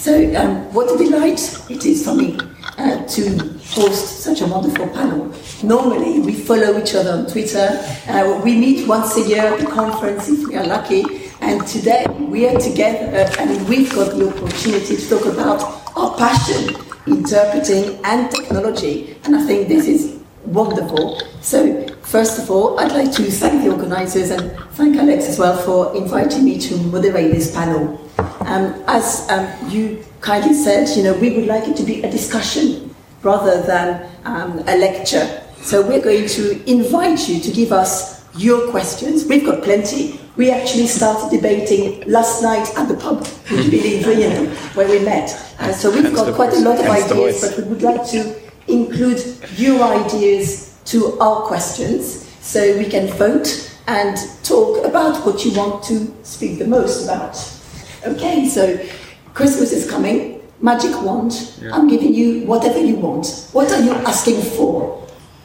So what a delight it is for me to host such a wonderful panel. Normally we follow each other on Twitter, we meet once a year at the conference if we are lucky, and today we are together and we've got the opportunity to talk about our passion, interpreting and technology, and I think this is wonderful. So first of all, I'd like to thank the organisers and thank Alex as well for inviting me to moderate this panel. As you kindly said, we would like it to be a discussion rather than a lecture. So we're going to invite you to give us your questions. We've got plenty. We actually started debating last night at the pub, would you believe, where we met. So we've got quite a lot of ideas, but we would like to include your ideas to our questions so we can vote and talk about what you want to speak the most about. Okay, so Christmas is coming, magic wand, I'm giving you whatever you want. What are you asking for?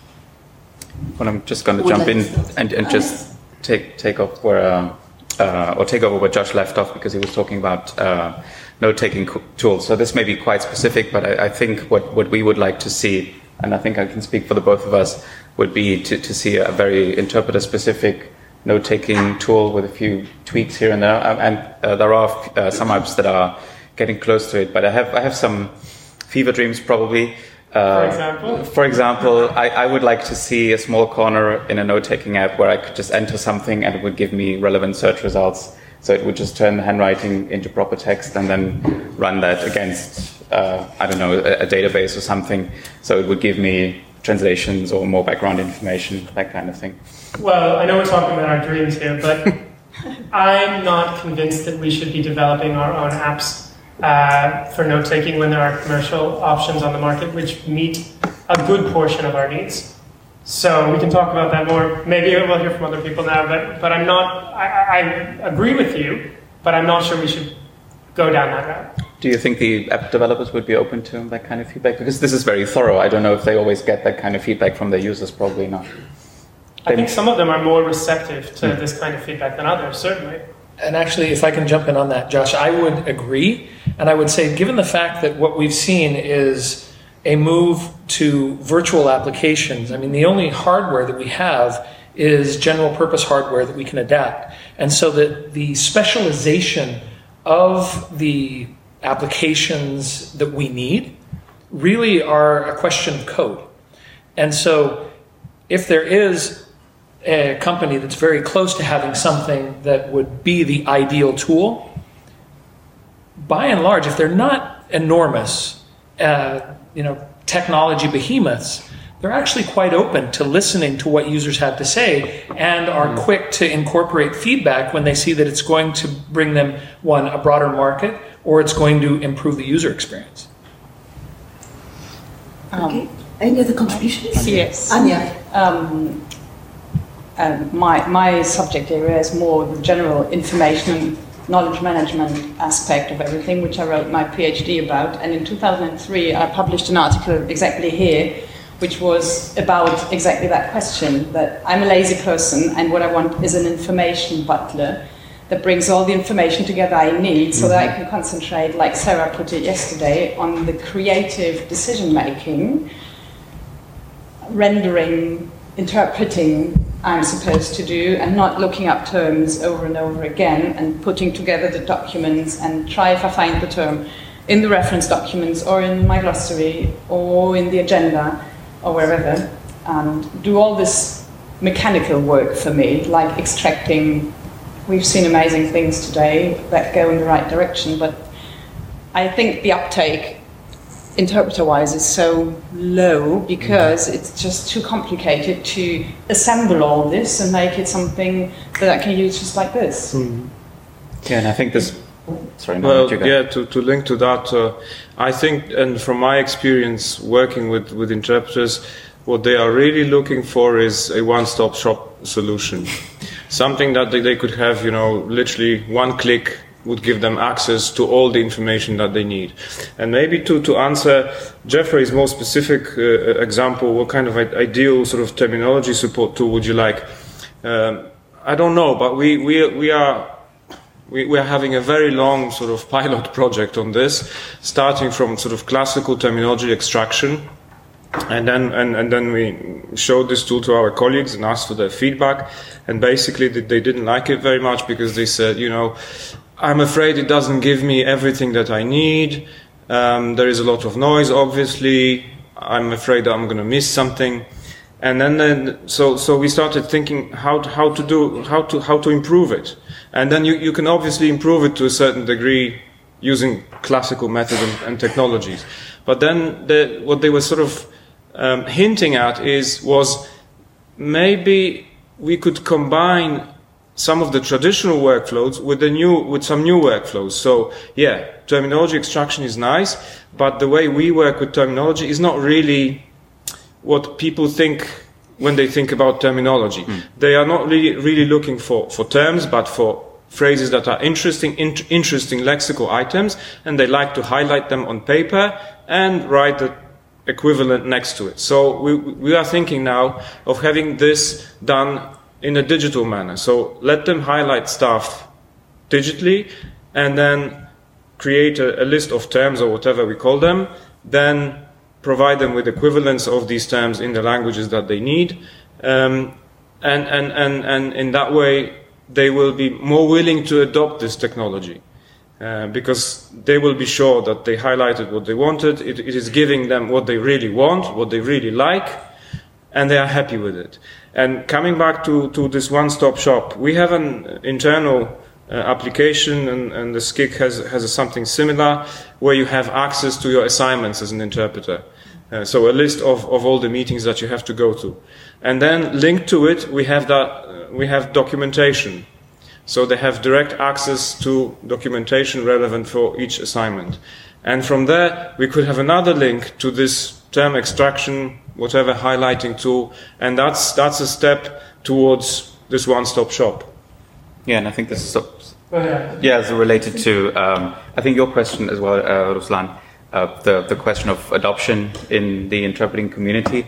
Well, I'm just going to jump in and just take off where, or take over where Josh left off, because he was talking about note-taking tools. So this may be quite specific, but I think what we would like to see, and I think I can speak for the both of us, would be to see a very interpreter-specific note-taking tool with a few tweaks here and there. And there are some apps that are getting close to it, but I have some fever dreams probably. For example, I would like to see a small corner in a note-taking app where I could just enter something and it would give me relevant search results. So it would just turn the handwriting into proper text and then run that against, I don't know, a database or something. So it would give me translations or more background information, that kind of thing. Well, I know we're talking about our dreams here, but I'm not convinced that we should be developing our own apps for note-taking when there are commercial options on the market which meet a good portion of our needs. So we can talk about that more. Maybe we'll hear from other people now, but I'm not, I agree with you, but I'm not sure we should go down that route. Do you think the app developers would be open to that kind of feedback? Because this is very thorough. I don't know if they always get that kind of feedback from their users, probably not. I think some of them are more receptive to this kind of feedback than others, certainly. And actually, if I can jump in on that, Josh, I would agree. And I would say, given the fact that what we've seen is a move to virtual applications, I mean, the only hardware that we have is general purpose hardware that we can adapt. And so that the specialization of the applications that we need really are a question of code. And so if there is a company that's very close to having something that would be the ideal tool, by and large, if they're not enormous, technology behemoths, they're actually quite open to listening to what users have to say and are quick to incorporate feedback when they see that it's going to bring them, one, a broader market, or it's going to improve the user experience. Okay. Any other contributions? Yes. Anya? My subject area is more the general information and knowledge management aspect of everything, which I wrote my PhD about. And in 2003, I published an article exactly here, which was about exactly that question, that I'm a lazy person and what I want is an information butler that brings all the information together I need so that I can concentrate, like Sarah put it yesterday, on the creative decision-making, rendering, interpreting I'm supposed to do, and not looking up terms over and over again and putting together the documents and try if I find the term in the reference documents or in my glossary or in the agenda or wherever, and do all this mechanical work for me, like extracting. We've seen amazing things today that go in the right direction, but I think the uptake interpreter-wise is so low because it's just too complicated to assemble all this and make it something that I can use just like this. Yeah, and I think this... Sorry, no, well, yeah, to link to that, I think, and from my experience working with interpreters, what they are really looking for is a one-stop shop solution. Something that they could have, literally one click would give them access to all the information that they need. And maybe to answer Jeffrey's more specific example, what kind of ideal sort of terminology support tool would you like? I don't know, but we are we are having a very long sort of pilot project on this, starting from sort of classical terminology extraction. And then we showed this tool to our colleagues and asked for their feedback. And basically they didn't like it very much because they said, I'm afraid it doesn't give me everything that I need. There is a lot of noise, obviously. I'm afraid that I'm going to miss something. And then so we started thinking how to improve it. And then you can obviously improve it to a certain degree using classical methods and technologies. But then what they were sort of hinting at was maybe we could combine some of the traditional workflows with some new workflows. So yeah, terminology extraction is nice, but the way we work with terminology is not really what people think when they think about terminology. They are not really looking for terms, but for phrases that are interesting lexical items, and they like to highlight them on paper and write the equivalent next to it. So we are thinking now of having this done in a digital manner. So let them highlight stuff digitally and then create a list of terms or whatever we call them, then provide them with equivalents of these terms in the languages that they need, and in that way they will be more willing to adopt this technology. Because they will be sure that they highlighted what they wanted, it is giving them what they really want, what they really like, and they are happy with it. And coming back to this one-stop shop, we have an internal application, and the SCIC has something similar, where you have access to your assignments as an interpreter. So a list of all the meetings that you have to go to. And then linked to it, we have documentation. So they have direct access to documentation relevant for each assignment. And from there, we could have another link to this term extraction, whatever highlighting tool, and that's a step towards this one-stop shop. Yeah, and I think this is it's related to I think your question as well, Ruslan, the question of adoption in the interpreting community.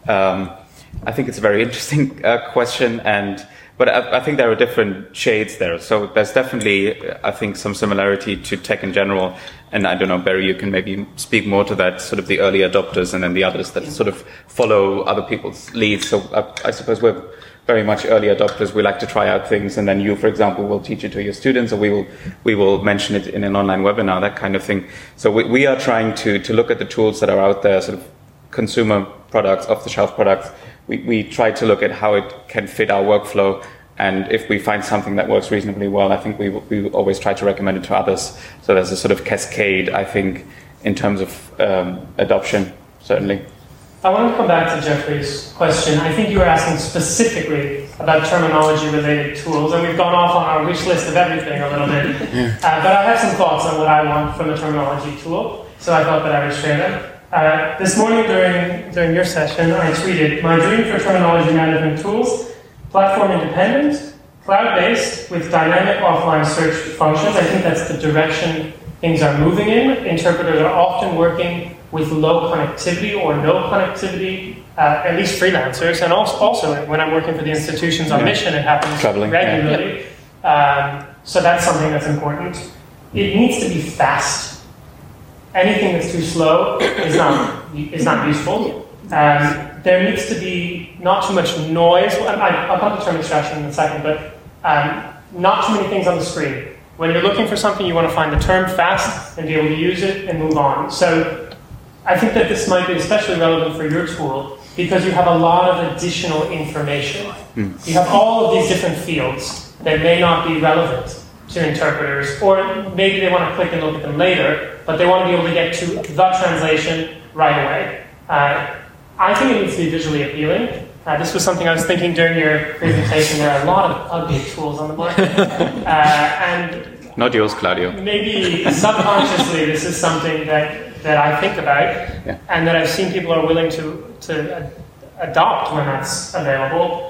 I think it's a very interesting question, but I think there are different shades there. So there's definitely, I think, some similarity to tech in general. And I don't know, Barry, you can maybe speak more to that, sort of the early adopters and then the others that sort of follow other people's leads. So I suppose we're very much early adopters. We like to try out things, and then you, for example, will teach it to your students, or we will mention it in an online webinar, that kind of thing. So we are trying to look at the tools that are out there, sort of consumer products, off-the-shelf products. We try to look at how it can fit our workflow, and if we find something that works reasonably well, I think we always try to recommend it to others. So there's a sort of cascade, I think, in terms of adoption, certainly. I want to come back to Jeffrey's question. I think you were asking specifically about terminology-related tools, and we've gone off on our wish list of everything a little bit. But I have some thoughts on what I want from a terminology tool, so I thought that I would share them. This morning during your session, I tweeted, "My dream for terminology management tools, platform independent, cloud-based with dynamic offline search functions." I think that's the direction things are moving in. Interpreters are often working with low connectivity or no connectivity, at least freelancers, and also when I'm working for the institutions on mission, it happens regularly. So that's something that's important. It needs to be fast. Anything that's too slow is not useful. There needs to be not too much noise. I'll come to term extraction in a second, but not too many things on the screen. When you're looking for something, you want to find the term fast and be able to use it and move on. So I think that this might be especially relevant for your tool because you have a lot of additional information. You have all of these different fields that may not be relevant to interpreters, or maybe they want to click and look at them later, but they want to be able to get to the translation right away. I think it needs to be visually appealing. This was something I was thinking during your presentation. There are a lot of ugly tools on the market. And not yours, Claudio. Maybe subconsciously this is something that I think about, and that I've seen people are willing to adopt when that's available.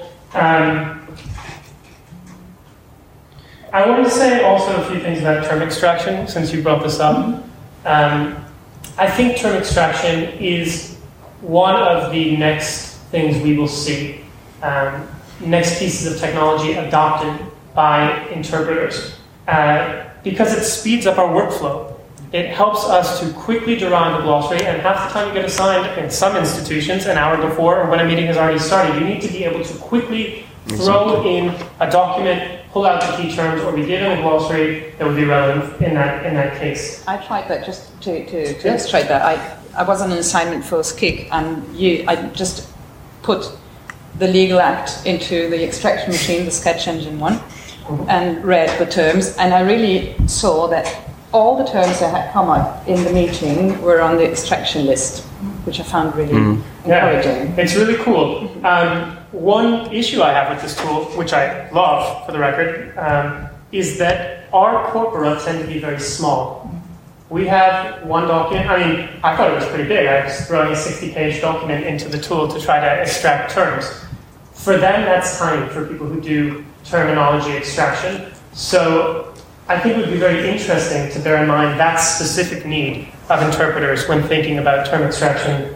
I want to say also a few things about term extraction, since you brought this up. I think term extraction is one of the next things we will see, next pieces of technology adopted by interpreters. because it speeds up our workflow. It helps us to quickly derive a glossary, and half the time you get assigned, in some institutions, an hour before or when a meeting has already started. You need to be able to quickly throw in a document, pull out the key terms, or be given a glossary that would be relevant in that case. I tried that just to illustrate that. I was on an assignment for SCIC, and I just put the legal act into the extraction machine, the sketch engine one, and read the terms, and I really saw that all the terms that had come up in the meeting were on the extraction list, which I found really encouraging. Yeah, it's really cool. One issue I have with this tool, which I love for the record, is that our corpora tend to be very small. We have one document. I mean, I thought it was pretty big. I was throwing a 60-page document into the tool to try to extract terms. For them, that's tiny for people who do terminology extraction. So I think it would be very interesting to bear in mind that specific need of interpreters when thinking about term extraction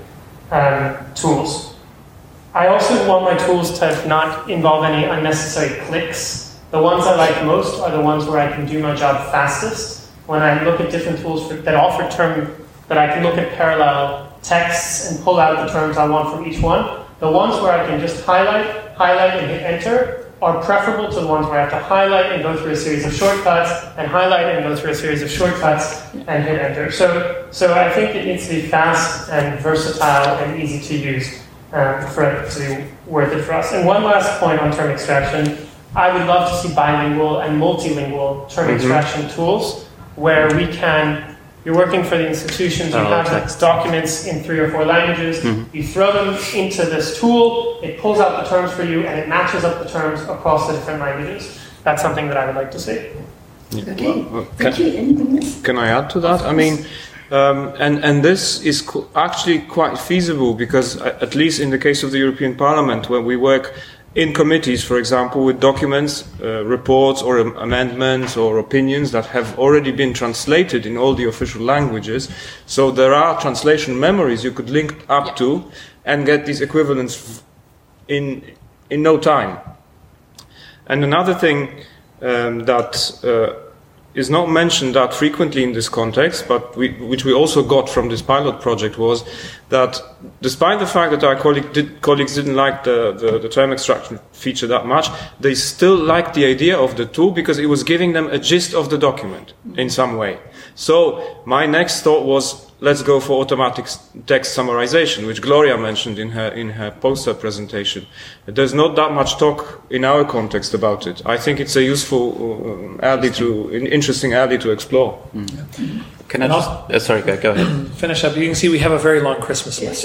tools. I also want my tools to not involve any unnecessary clicks. The ones I like most are the ones where I can do my job fastest. When I look at different tools that offer that I can look at parallel texts and pull out the terms I want from each one, the ones where I can just highlight and hit enter are preferable to the ones where I have to highlight and go through a series of shortcuts, and highlight and go through a series of shortcuts, and hit enter. So I think it needs to be fast and versatile and easy to use for it to be worth it for us. And one last point on term extraction, I would love to see bilingual and multilingual term extraction tools where we can, you're working for the institutions, you have documents in 3 or 4 languages, you throw them into this tool, it pulls out the terms for you, and it matches up the terms across the different languages. That's something that I would like to see. Okay, thank you. Anything else? Can I add to that? I mean, and this is actually quite feasible because, at least in the case of the European Parliament, where we work in committees, for example, with documents, reports or amendments or opinions that have already been translated in all the official languages. So there are translation memories you could link up to and get these equivalents in no time. And another thing that is not mentioned that frequently in this context, but which we also got from this pilot project, was that despite the fact that our colleagues didn't like the term extraction feature that much, they still liked the idea of the tool because it was giving them a gist of the document in some way. So my next thought was, let's go for automatic text summarization, which Gloria mentioned in her poster presentation. There's not that much talk in our context about it. I think it's a useful interesting alley to explore. Can I just, sorry, go ahead. Finish up. You can see we have a very long Christmas list.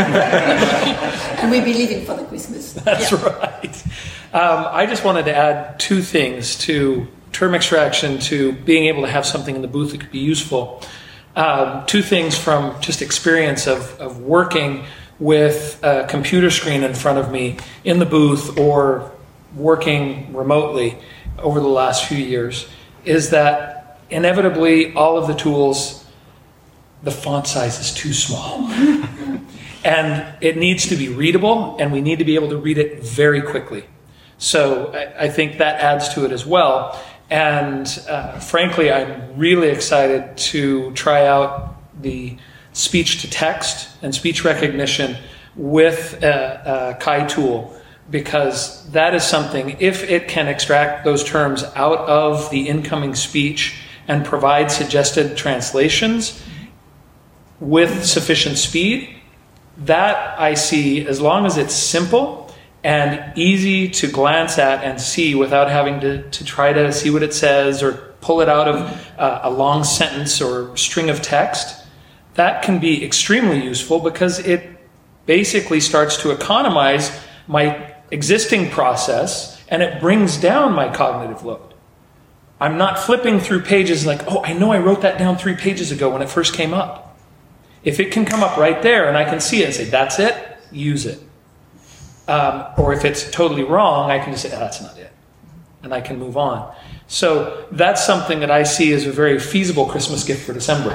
And we'll be leaving for the Christmas. That's right. I just wanted to add 2 things to term extraction, to being able to have something in the booth that could be useful. 2 things from just experience of working with a computer screen in front of me in the booth or working remotely over the last few years is that inevitably all of the tools, the font size is too small. And it needs to be readable, and we need to be able to read it very quickly. So I think that adds to it as well. And frankly, I'm really excited to try out the speech-to-text and speech recognition with a Kai tool, because that is something, if it can extract those terms out of the incoming speech and provide suggested translations with sufficient speed, that I see, as long as it's simple and easy to glance at and see without having to try to see what it says or pull it out of a long sentence or string of text, that can be extremely useful because it basically starts to economize my existing process and it brings down my cognitive load. I'm not flipping through pages like, oh, I know I wrote that down 3 pages ago when it first came up. If it can come up right there and I can see it and say, that's it, use it. Or if it's totally wrong, I can just say, oh, that's not it. And I can move on. So that's something that I see as a very feasible Christmas gift for December.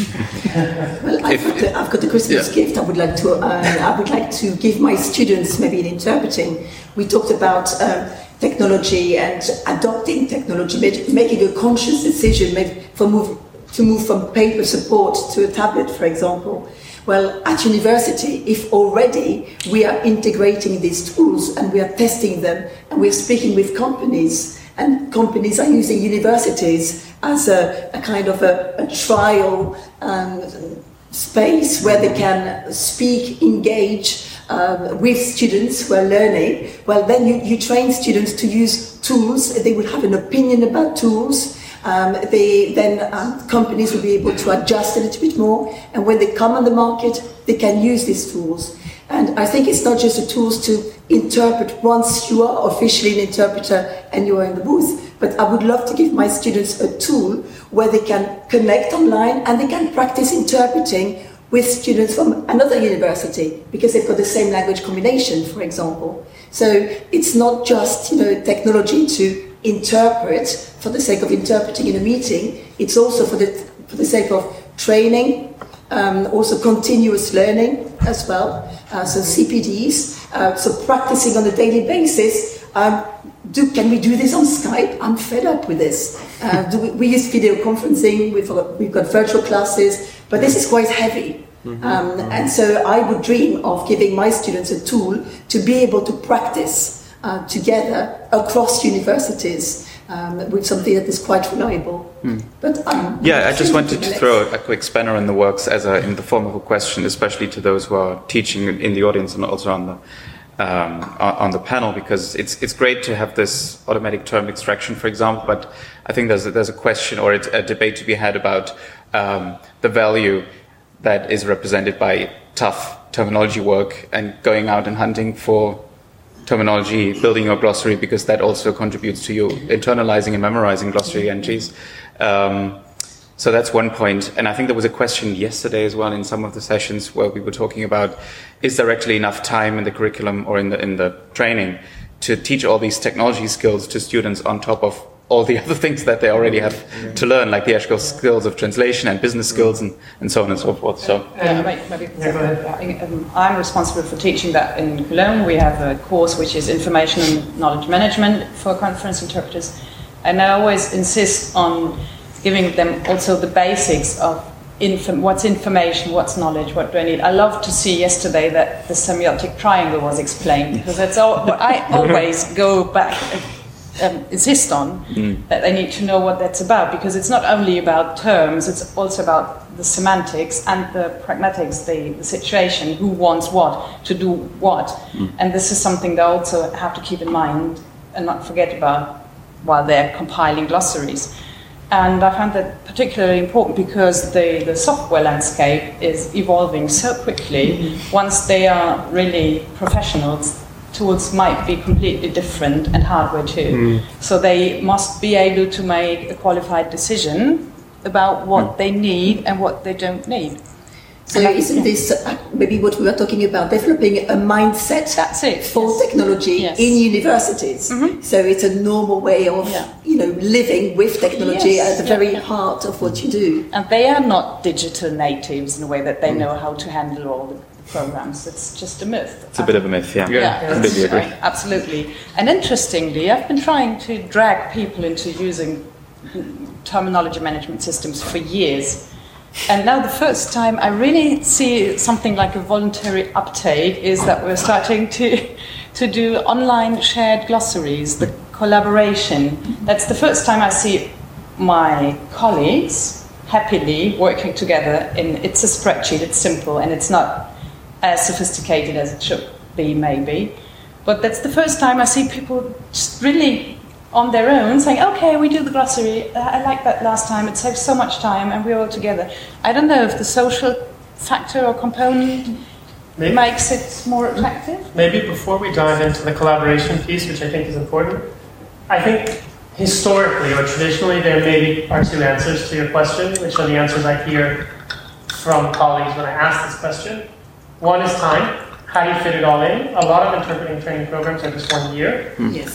Well, I've got a Christmas gift. I would like to give my students, maybe in interpreting. We talked about technology and adopting technology, making a conscious decision, to move from paper support to a tablet, for example. Well, at university, if already we are integrating these tools and we are testing them and we're speaking with companies, and companies are using universities as a kind of a trial space where they can speak, engage with students who are learning, well, then you train students to use tools. They will have an opinion about tools. Companies will be able to adjust a little bit more, and when they come on the market, they can use these tools. And I think it's not just the tools to interpret once you are officially an interpreter and you are in the booth, but I would love to give my students a tool where they can connect online and they can practice interpreting with students from another university because they've got the same language combination, for example. So it's not just technology to interpret for the sake of interpreting in a meeting. It's also for the sake of training, also continuous learning as well. So CPDs, so practicing on a daily basis. Can we do this on Skype? I'm fed up with this. We use video conferencing. We've got virtual classes, but this is quite heavy. And so I would dream of giving my students a tool to be able to practice together across universities with something that is quite reliable. But I just wanted to throw a quick spanner in the works in the form of a question, especially to those who are teaching in the audience and also on the panel, because it's great to have this automatic term extraction, for example, but I think there's a question or a debate to be had about the value that is represented by tough terminology work and going out and hunting for terminology, building your glossary, because that also contributes to you internalizing and memorizing glossary entries. So that's one point. And I think there was a question yesterday as well in some of the sessions where we were talking about, is there actually enough time in the curriculum or in the training to teach all these technology skills to students on top of all the other things that they already have to learn, like the actual skills of translation and business skills and so on and so forth. So I'm responsible for teaching that in Cologne. We have a course which is information and knowledge management for conference interpreters, and I always insist on giving them also the basics of what's information, what's knowledge, what do I need. I love to see yesterday that the semiotic triangle was explained, because that's what I always go back insist on, that they need to know what that's about, because it's not only about terms, it's also about the semantics and the pragmatics, the situation, who wants what, to do what. And this is something they also have to keep in mind and not forget about while they're compiling glossaries. And I find that particularly important because the software landscape is evolving so quickly. Once they are really professionals, tools might be completely different, and hardware too. So they must be able to make a qualified decision about what they need and what they don't need. So isn't this maybe what we were talking about, developing a mindset for technology in universities? So it's a normal way of living with technology at the very heart of what you do. And they are not digital natives in a way that they know how to handle all the programs. It's just a myth. It's a bit of a myth, completely agree. Absolutely. And interestingly, I've been trying to drag people into using terminology management systems for years. And now the first time I really see something like a voluntary uptake is that we're starting to do online shared glossaries, the collaboration. That's the first time I see my colleagues happily working together. It's a spreadsheet, it's simple, and it's not as sophisticated as it should be, maybe. But that's the first time I see people just really on their own saying, okay, we do the glossary, I like that last time, it saves so much time, and we're all together. I don't know if the social factor or component makes it more attractive. Maybe before we dive into the collaboration piece, which I think is important, I think historically or traditionally there maybe are two answers to your question, which are the answers I hear from colleagues when I ask this question. One is time. How do you fit it all in? A lot of interpreting training programs are just 1 year. Yes.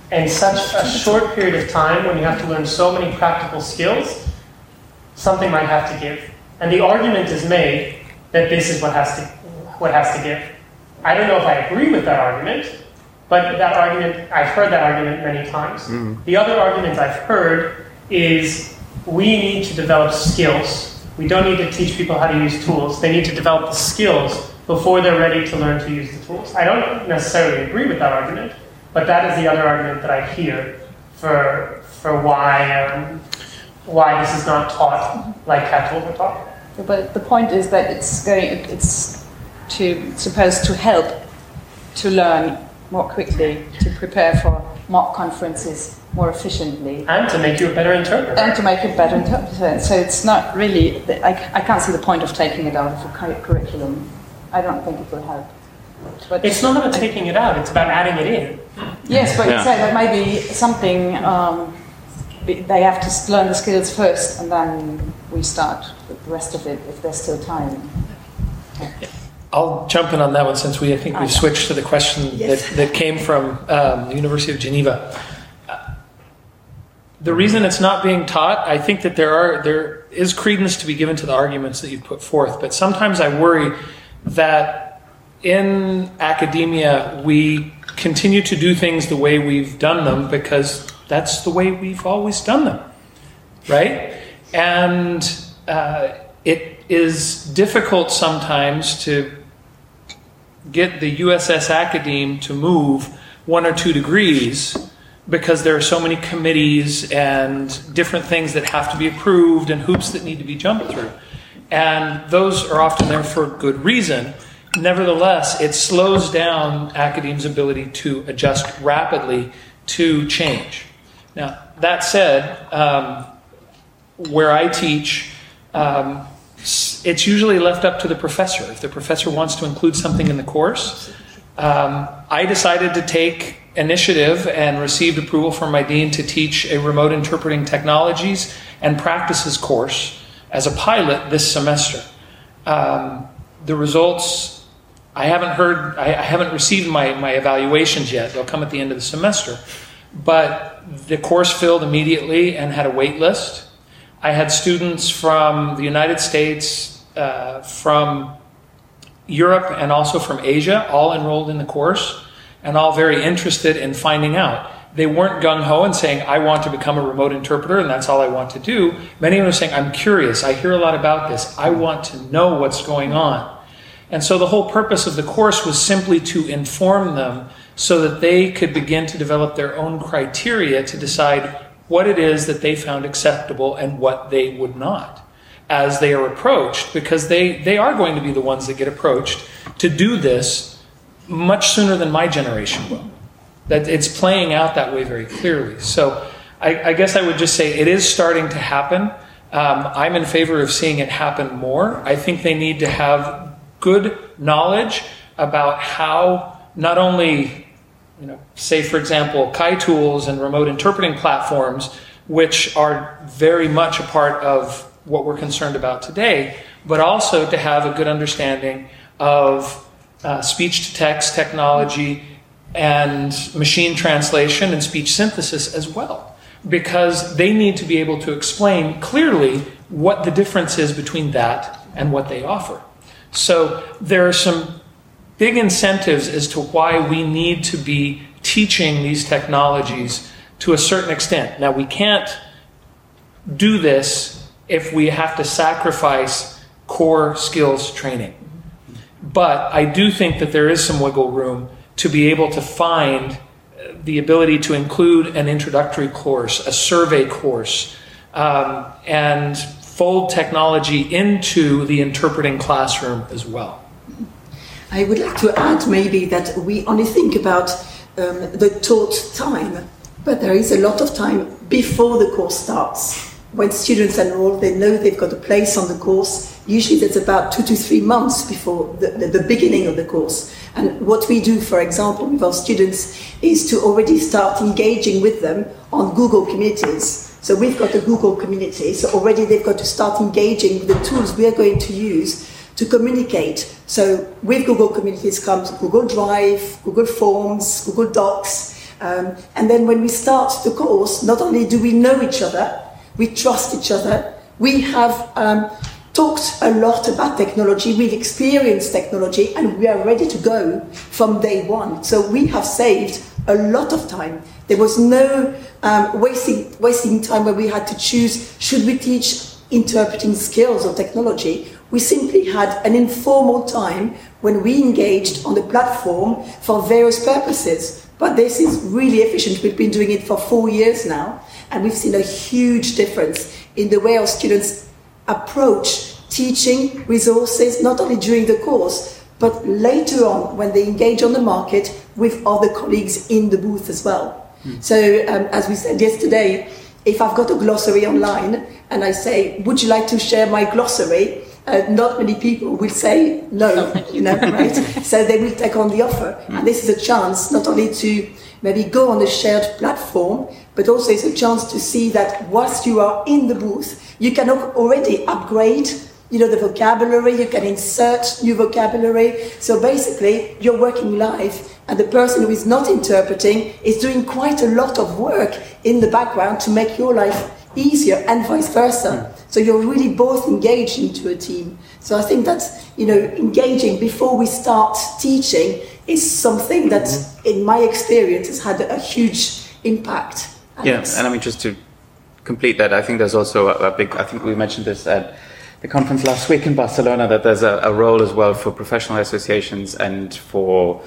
in such a short period of time, when you have to learn so many practical skills, something might have to give. And the argument is made that this is what has to give. I don't know if I agree with that argument, but that argument, I've heard that argument many times. Mm-hmm. The other argument I've heard is we need to develop skills. We don't need to teach people how to use tools. They need to develop the skills before they're ready to learn to use the tools. I don't necessarily agree with that argument, but that is the other argument that I hear for why this is not taught like CAT tools are taught. But the point is that it's supposed to help to learn more quickly, to prepare for mock conferences more efficiently. And to make you a better interpreter. And to make you a better interpreter. So it's not really, I can't see the point of taking it out of the curriculum. I don't think it will help. But it's not about taking it out, it's about adding it in. Yes, but so that might be something, they have to learn the skills first and then we start with the rest of it if there's still time. Yeah. I'll jump in on that one since I think we've switched to the question that came from the University of Geneva. The reason it's not being taught, I think that there is credence to be given to the arguments that you put forth, but sometimes I worry that in academia we continue to do things the way we've done them because that's the way we've always done them, right? And it is difficult sometimes to get the USS Academe to move 1 or 2 degrees because there are so many committees and different things that have to be approved and hoops that need to be jumped through. And those are often there for good reason. Nevertheless, it slows down academia's ability to adjust rapidly to change. Now, that said, where I teach, it's usually left up to the professor. If the professor wants to include something in the course, I decided to take initiative and received approval from my dean to teach a remote interpreting technologies and practices course as a pilot this semester. The results, I haven't received my evaluations yet. They'll come at the end of the semester. But the course filled immediately and had a wait list. I had students from the United States, from Europe, and also from Asia, all enrolled in the course, and all very interested in finding out. They weren't gung-ho and saying, I want to become a remote interpreter, and that's all I want to do. Many of them were saying, I'm curious, I hear a lot about this, I want to know what's going on. And so the whole purpose of the course was simply to inform them so that they could begin to develop their own criteria to decide what it is that they found acceptable and what they would not as they are approached, because they are going to be the ones that get approached to do this much sooner than my generation will. That it's playing out that way very clearly. So I guess I would just say it is starting to happen. I'm in favor of seeing it happen more. I think they need to have good knowledge about how not only, say for example, Kai tools and remote interpreting platforms, which are very much a part of what we're concerned about today, but also to have a good understanding of speech-to-text technology and machine translation and speech synthesis as well, because they need to be able to explain clearly what the difference is between that and what they offer. So there are some big incentives as to why we need to be teaching these technologies to a certain extent. Now, we can't do this if we have to sacrifice core skills training. But I do think that there is some wiggle room to be able to find the ability to include an introductory course, a survey course, and fold technology into the interpreting classroom as well. I would like to add maybe that we only think about the taught time, but there is a lot of time before the course starts. When students enroll, they know they've got a place on the course. Usually that's about 2 to 3 months before the beginning of the course. And what we do, for example, with our students is to already start engaging with them on Google Communities. So we've got a Google community, so already they've got to start engaging with the tools we are going to use to communicate. So with Google Communities comes Google Drive, Google Forms, Google Docs, And then when we start the course, not only do we know each other, we trust each other, we have talked a lot about technology, we've experienced technology, and we are ready to go from day one. So we have saved a lot of time. There was no wasting time where we had to choose, should we teach interpreting skills or technology? We simply had an informal time when we engaged on the platform for various purposes. But this is really efficient. We've been doing it for 4 years now, and we've seen a huge difference in the way our students approach teaching resources, not only during the course, but later on when they engage on the market with other colleagues in the booth as well. So as we said yesterday, if I've got a glossary online and I say, would you like to share my glossary? Not many people will say no, right? So they will take on the offer. And this is a chance not only to maybe go on a shared platform, but also it's a chance to see that whilst you are in the booth, you can already upgrade the vocabulary, you can insert new vocabulary. So basically, you're working live, and the person who is not interpreting is doing quite a lot of work in the background to make your life easier, and vice versa. So you're really both engaged into a team. So I think that, engaging before we start teaching is something that, in my experience, has had a huge impact. Yeah, and I mean, just to complete that, I think there's also I think we mentioned this at the conference last week in Barcelona, that there's a role as well for professional associations and for,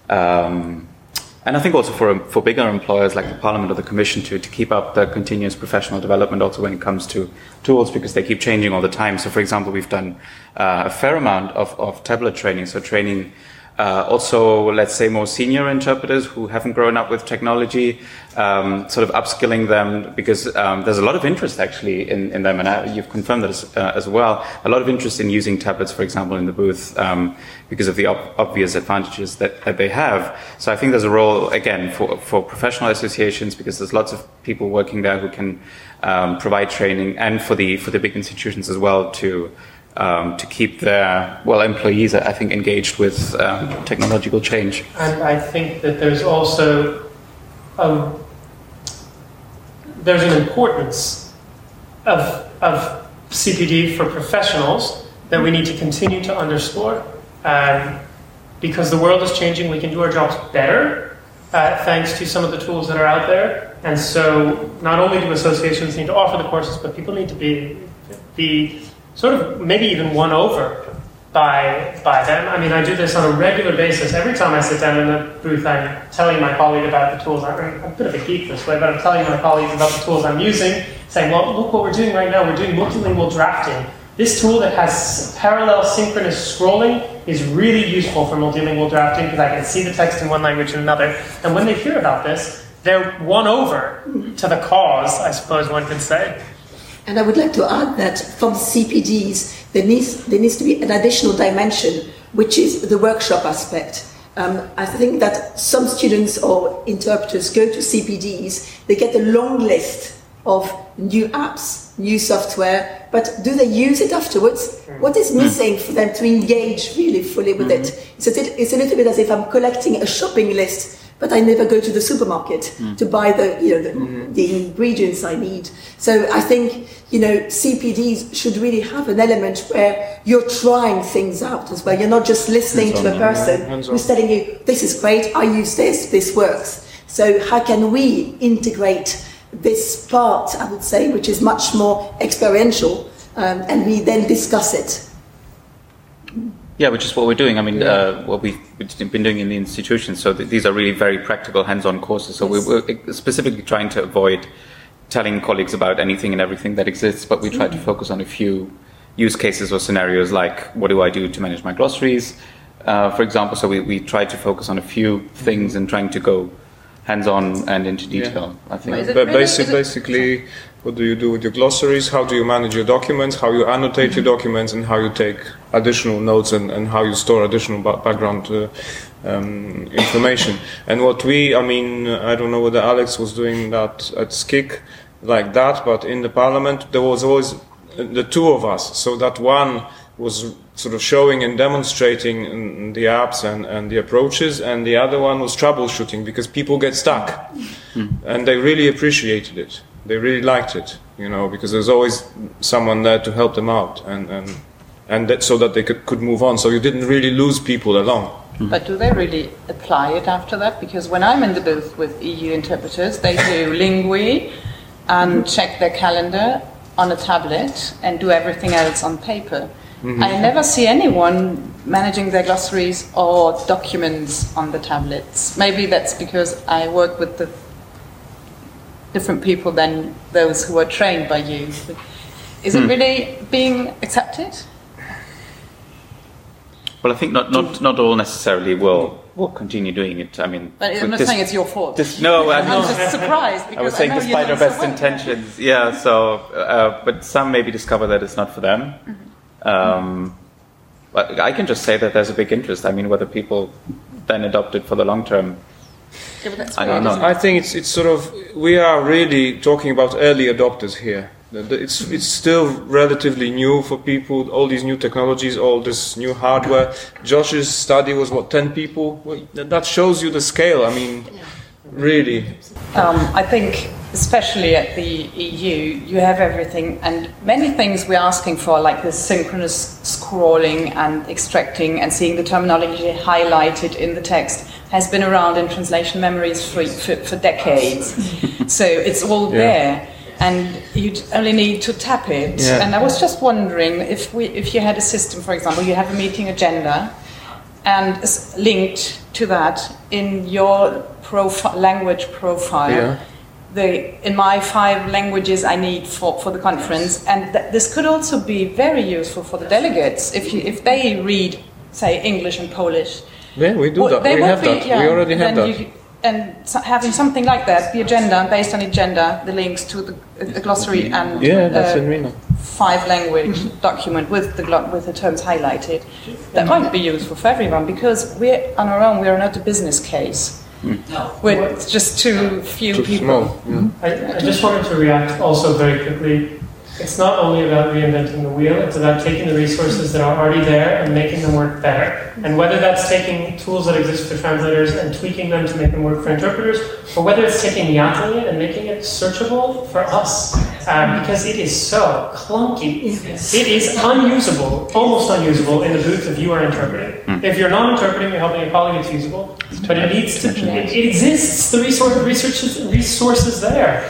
and I think also for bigger employers like the Parliament or the Commission to keep up the continuous professional development also when it comes to tools, because they keep changing all the time. So for example, we've done a fair amount of tablet training, so training also, let's say, more senior interpreters who haven't grown up with technology, sort of upskilling them, because there's a lot of interest actually in them, and you've confirmed that as well. A lot of interest in using tablets, for example, in the booth, because of the obvious advantages that they have. So I think there's a role, again, for professional associations, because there's lots of people working there who can provide training, and for the big institutions as well to keep their employees, I think, engaged with technological change. And I think that there's also there's an importance of CPD for professionals that we need to continue to underscore, because the world is changing. We can do our jobs better thanks to some of the tools that are out there. And so not only do associations need to offer the courses, but people need to be sort of maybe even won over by them. I mean, I do this on a regular basis. Every time I sit down in the booth, I'm telling my colleague about the tools. I'm a bit of a geek this way, but I'm telling my colleagues about the tools I'm using, saying, well, look what we're doing right now. We're doing multilingual drafting. This tool that has parallel synchronous scrolling is really useful for multilingual drafting, because I can see the text in one language and another. And when they hear about this, they're won over to the cause, I suppose one could say. And I would like to add that from CPDs, there needs to be an additional dimension, which is the workshop aspect. I think that some students or interpreters go to CPDs, they get a long list of new apps, new software, but do they use it afterwards? What is missing for them to engage really fully with it? It's a little bit as if I'm collecting a shopping list, but I never go to the supermarket to buy the ingredients I need. So I think, CPDs should really have an element where you're trying things out as well. You're not just listening to a person who's telling you, this is great, I use this works. So how can we integrate this part, I would say, which is much more experiential, and we then discuss it? Yeah, which is what we're doing. I mean, what we've been doing in the institution. So these are really very practical, hands-on courses. So we're specifically trying to avoid telling colleagues about anything and everything that exists, but we try to focus on a few use cases or scenarios, like what do I do to manage my glossaries, for example. So we try to focus on a few things and trying to go hands-on and into detail, I think. But basically, what do you do with your glossaries? How do you manage your documents? How you annotate your documents, and how you take additional notes, and how you store additional background information. And what I don't know whether Alex was doing that at SCIC like that, but in the Parliament there was always the two of us, so that one was sort of showing and demonstrating the apps and the approaches, and the other one was troubleshooting, because people get stuck. And they really appreciated it. They really liked it, because there's always someone there to help them out, and that, so that they could move on. So you didn't really lose people along. But do they really apply it after that? Because when I'm in the booth with EU interpreters, they do Lingui and check their calendar on a tablet and do everything else on paper. I never see anyone managing their glossaries or documents on the tablets. Maybe that's because I work with the different people than those who are trained by you. Is it really being accepted? Well, I think not all necessarily will continue doing it. I mean, but I'm not saying it's your fault. No, I'm just surprised because I was saying despite our best intentions. Yeah. So, but some maybe discover that it's not for them. But I can just say that there's a big interest. I mean, whether people then adopt it for the long term, I don't know. I think it's sort of, we are really talking about early adopters here. It's still relatively new for people, all these new technologies, all this new hardware. Josh's study was, 10 people? Well, that shows you the scale, I mean, really. I think, especially at the EU, you have everything, and many things we're asking for, like this synchronous scrolling and extracting and seeing the terminology highlighted in the text, has been around in translation memories for decades. So it's all there. And you only need to tap it. Yeah. And I was just wondering if you had a system, for example, you have a meeting agenda, and linked to that in your language profile, in my 5 languages I need for the conference, and this could also be very useful for the delegates if they read, say, English and Polish. Yeah, we do that. We have that. We already have that. And having something like that, the agenda, based on agenda, the links to the glossary and that's in Reno. 5-language document with the terms highlighted, that might be useful for everyone, because we're on our own, we are not a business case. We're just too few people. Small. I just wanted to react also very quickly. It's not only about reinventing the wheel, it's about taking the resources that are already there and making them work better. And whether that's taking tools that exist for translators and tweaking them to make them work for interpreters, or whether it's taking the atelier and making it searchable for us, because it is so clunky. It is unusable, almost unusable in the booth if you are interpreting. If you're not interpreting, you're helping a colleague, it's usable. But it needs to, it exists, the resources there.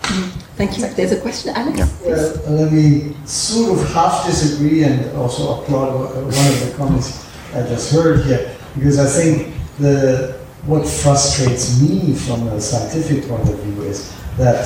Thank you. There's a question, Alex? Yeah. Well, let me sort of half disagree and also applaud one of the comments I just heard here, because I think what frustrates me from a scientific point of view is that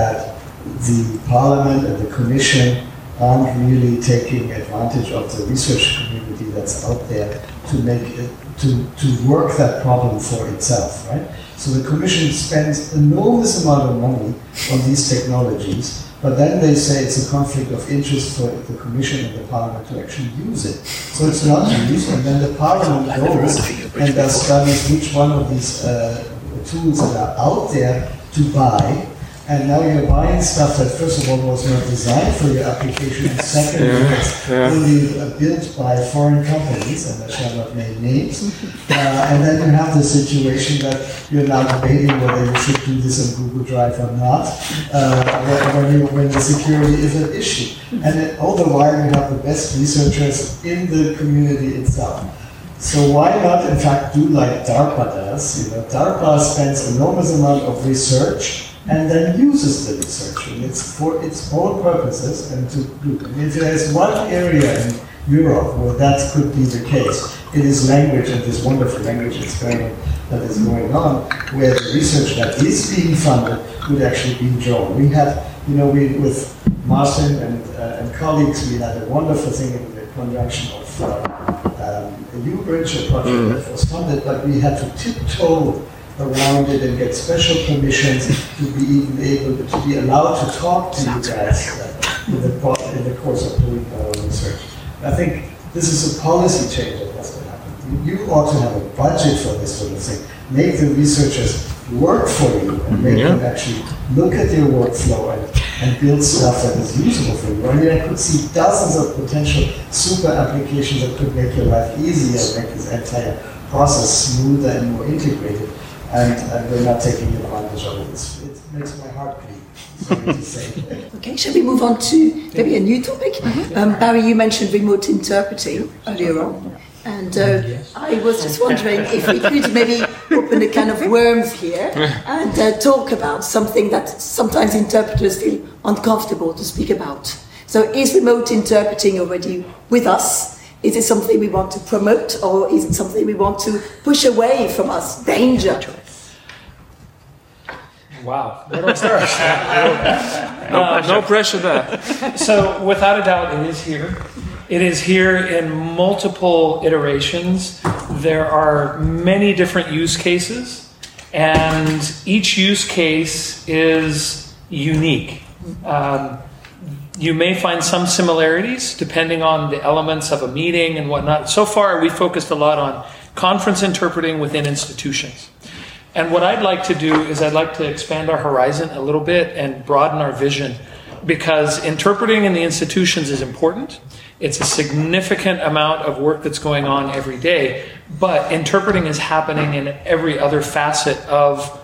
the Parliament and the Commission aren't really taking advantage of the research community that's out there to make it, to work that problem for itself, right? So the Commission spends enormous amount of money on these technologies, but then they say it's a conflict of interest for the Commission and the Parliament to actually use it. So it's not used, and then the Parliament goes and does studies which one of these tools that are out there to buy. And now you're buying stuff that, first of all, was not designed for your application, and second, it's only built by foreign companies, and I shall not name names. And then you have the situation that you're now debating whether you should do this on Google Drive or not, when the security is an issue. And all the while, you have the best researchers in the community itself. So why not, in fact, do like DARPA does? DARPA spends enormous amount of research and then uses the research, and it's for its own purposes. And if there's one area in Europe where that could be the case, it is language, and this wonderful language experiment that is going on, where the research that is being funded would actually be drawn. We had, with Martin and colleagues, we had a wonderful thing in the conjunction of a U-Bridge, a project that was funded, but we had to tiptoe around it and get special permissions to be even able to be allowed to talk to you guys in the course of doing our research. I think this is a policy change that has to happen. You ought to have a budget for this sort of thing. Make the researchers work for you and make them actually look at your workflow and build stuff that is usable for you. I mean, I could see dozens of potential super applications that could make your life easier, make this entire process smoother and more integrated, and we're not taking advantage of it. It makes my heart bleed. Sorry to say. Okay, shall we move on to maybe a new topic? Barry, you mentioned remote interpreting earlier on. And I was just wondering if we could maybe open a can of worms here and talk about something that sometimes interpreters feel uncomfortable to speak about. So is remote interpreting already with us? Is it something we want to promote, or is it something we want to push away from us? Danger. Wow, where do I start? No pressure there. So, without a doubt, it is here. It is here in multiple iterations. There are many different use cases, and each use case is unique. You may find some similarities depending on the elements of a meeting and whatnot. So far, we focused a lot on conference interpreting within institutions. And what I'd like to do is I'd like to expand our horizon a little bit and broaden our vision, because interpreting in the institutions is important. It's a significant amount of work that's going on every day, but interpreting is happening in every other facet of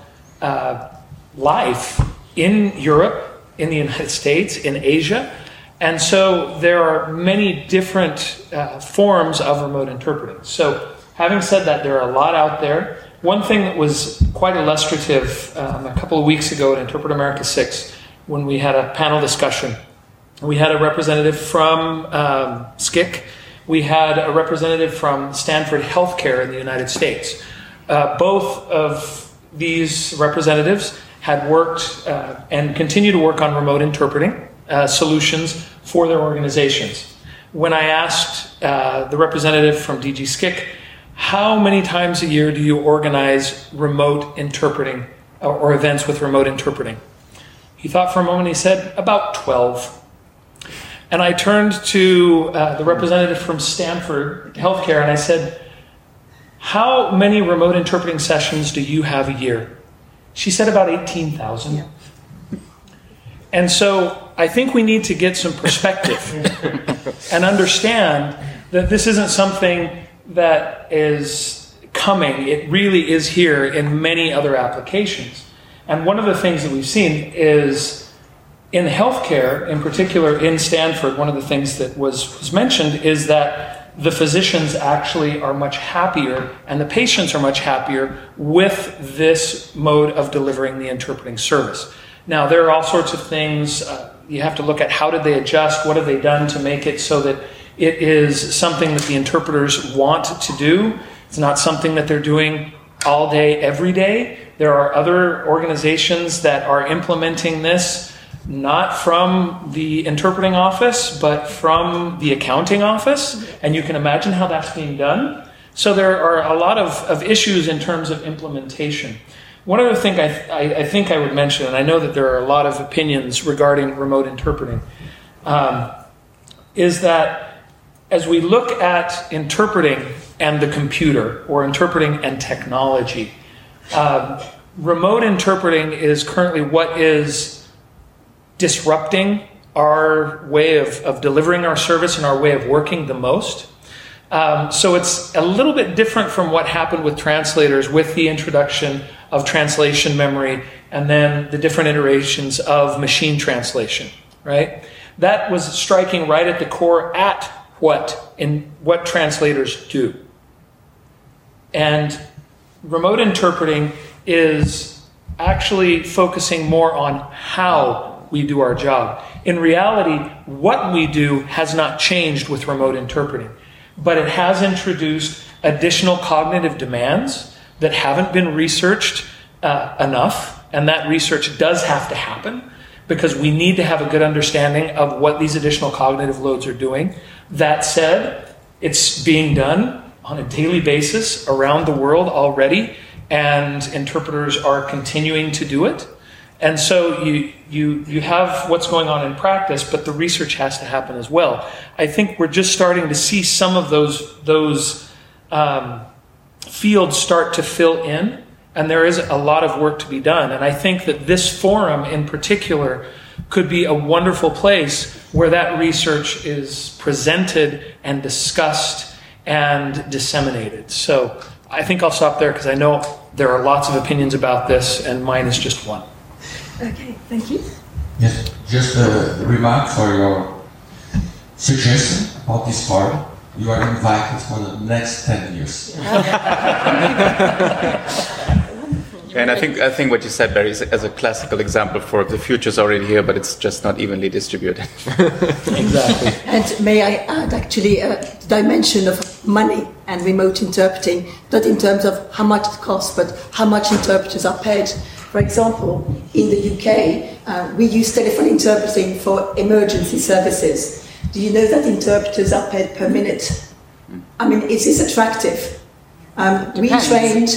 life in Europe, in the United States, in Asia. And so there are many different forms of remote interpreting. So having said that, there are a lot out there. One thing that was quite illustrative a couple of weeks ago at Interpret America 6, when we had a panel discussion, we had a representative from SCIC. We had a representative from Stanford Healthcare in the United States. Both of these representatives had worked and continue to work on remote interpreting solutions for their organizations. When I asked the representative from DG SCIC, how many times a year do you organize remote interpreting or events with remote interpreting? He thought for a moment, he said, about 12. And I turned to the representative from Stanford Healthcare and I said, how many remote interpreting sessions do you have a year? She said about 18,000. Yeah. And so I think we need to get some perspective and understand that this isn't something that is coming. It really is here in many other applications. And one of the things that we've seen is in healthcare, in particular in Stanford, one of the things that was mentioned is that the physicians actually are much happier and the patients are much happier with this mode of delivering the interpreting service. Now, there are all sorts of things. You have to look at how did they adjust, what have they done to make it so that it is something that the interpreters want to do. It's not something that they're doing all day, every day. There are other organizations that are implementing this, not from the interpreting office, but from the accounting office. And you can imagine how that's being done. So there are a lot of issues in terms of implementation. One other thing I think I would mention, and I know that there are a lot of opinions regarding remote interpreting, is that as we look at interpreting and the computer, or interpreting and technology, remote interpreting is currently what is disrupting our way of delivering our service and our way of working the most. So it's a little bit different from what happened with translators with the introduction of translation memory and then the different iterations of machine translation, right? That was striking right at the core at what translators do. And remote interpreting is actually focusing more on how we do our job. In reality, what we do has not changed with remote interpreting, but it has introduced additional cognitive demands that haven't been researched enough, and that research does have to happen because we need to have a good understanding of what these additional cognitive loads are doing. That said, it's being done on a daily basis around the world already, and interpreters are continuing to do it. And so you have what's going on in practice, but the research has to happen as well. I think we're just starting to see some of those fields start to fill in, and there is a lot of work to be done. And I think that this forum in particular could be a wonderful place where that research is presented and discussed and disseminated. So I think I'll stop there because I know there are lots of opinions about this, and mine is just one. Okay, thank you. Yes, just a remark for your suggestion about this party. You are invited for the next 10 years. And I think what you said, Barry, is as a classical example for the future's already here, but it's just not evenly distributed. Exactly. And may I add actually a dimension of money and remote interpreting, not in terms of how much it costs, but how much interpreters are paid. For example, in the UK, we use telephone interpreting for emergency services. Do you know that interpreters are paid per minute? I mean, is this attractive? We trained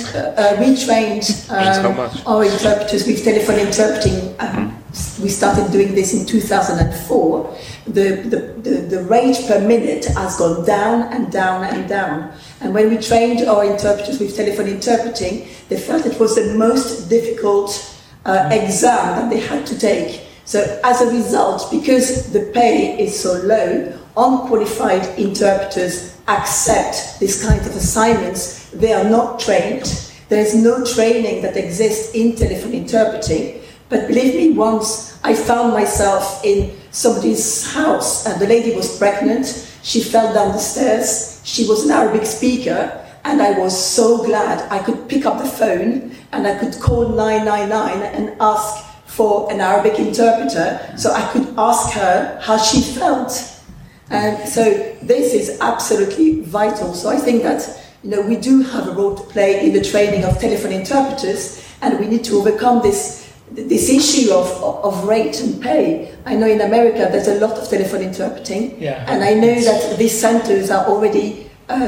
our interpreters with telephone interpreting. We started doing this in 2004. The rate per minute has gone down and down and down. And when we trained our interpreters with telephone interpreting, they felt it was the most difficult exam that they had to take. So as a result, because the pay is so low, unqualified interpreters accept this kind of assignments. They are not trained. There is no training that exists in telephone interpreting. But believe me, once I found myself in somebody's house and the lady was pregnant, she fell down the stairs, she was an Arabic speaker, and I was so glad I could pick up the phone and I could call 999 and ask for an Arabic interpreter so I could ask her how she felt. And so this is absolutely vital. So I think that we do have a role to play in the training of telephone interpreters, and we need to overcome this issue of rate and pay. I know in America there's a lot of telephone interpreting, and I know that these centers are already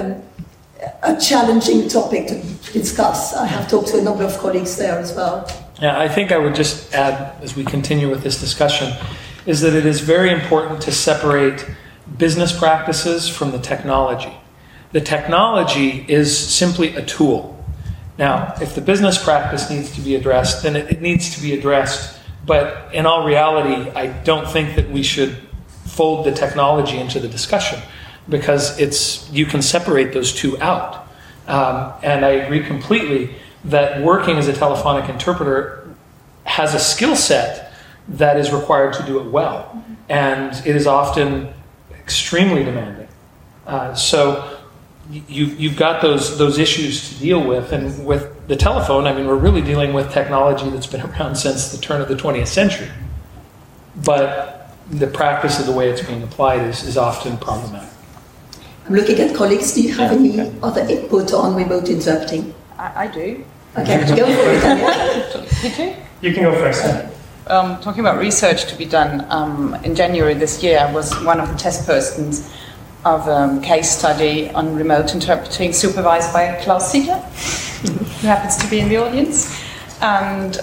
a challenging topic to discuss. I have talked to a number of colleagues there as well. Yeah, I think I would just add, as we continue with this discussion, is that it is very important to separate business practices from the technology. The technology is simply a tool. Now, if the business practice needs to be addressed, then it needs to be addressed. But in all reality, I don't think that we should fold the technology into the discussion, because you can separate those two out. And I agree completely that working as a telephonic interpreter has a skill set that is required to do it well. And it is often extremely demanding. So you've got those issues to deal with. And with the telephone, I mean, we're really dealing with technology that's been around since the turn of the 20th century. But the practice of the way it's being applied is often problematic. I'm looking at colleagues. Do you have any other input on remote interpreting? I do. Okay, go for it, Daniel. You can go first. Talking about research to be done, in January this year, I was one of the test persons of a case study on remote interpreting supervised by Klaus Siegler, who happens to be in the audience, and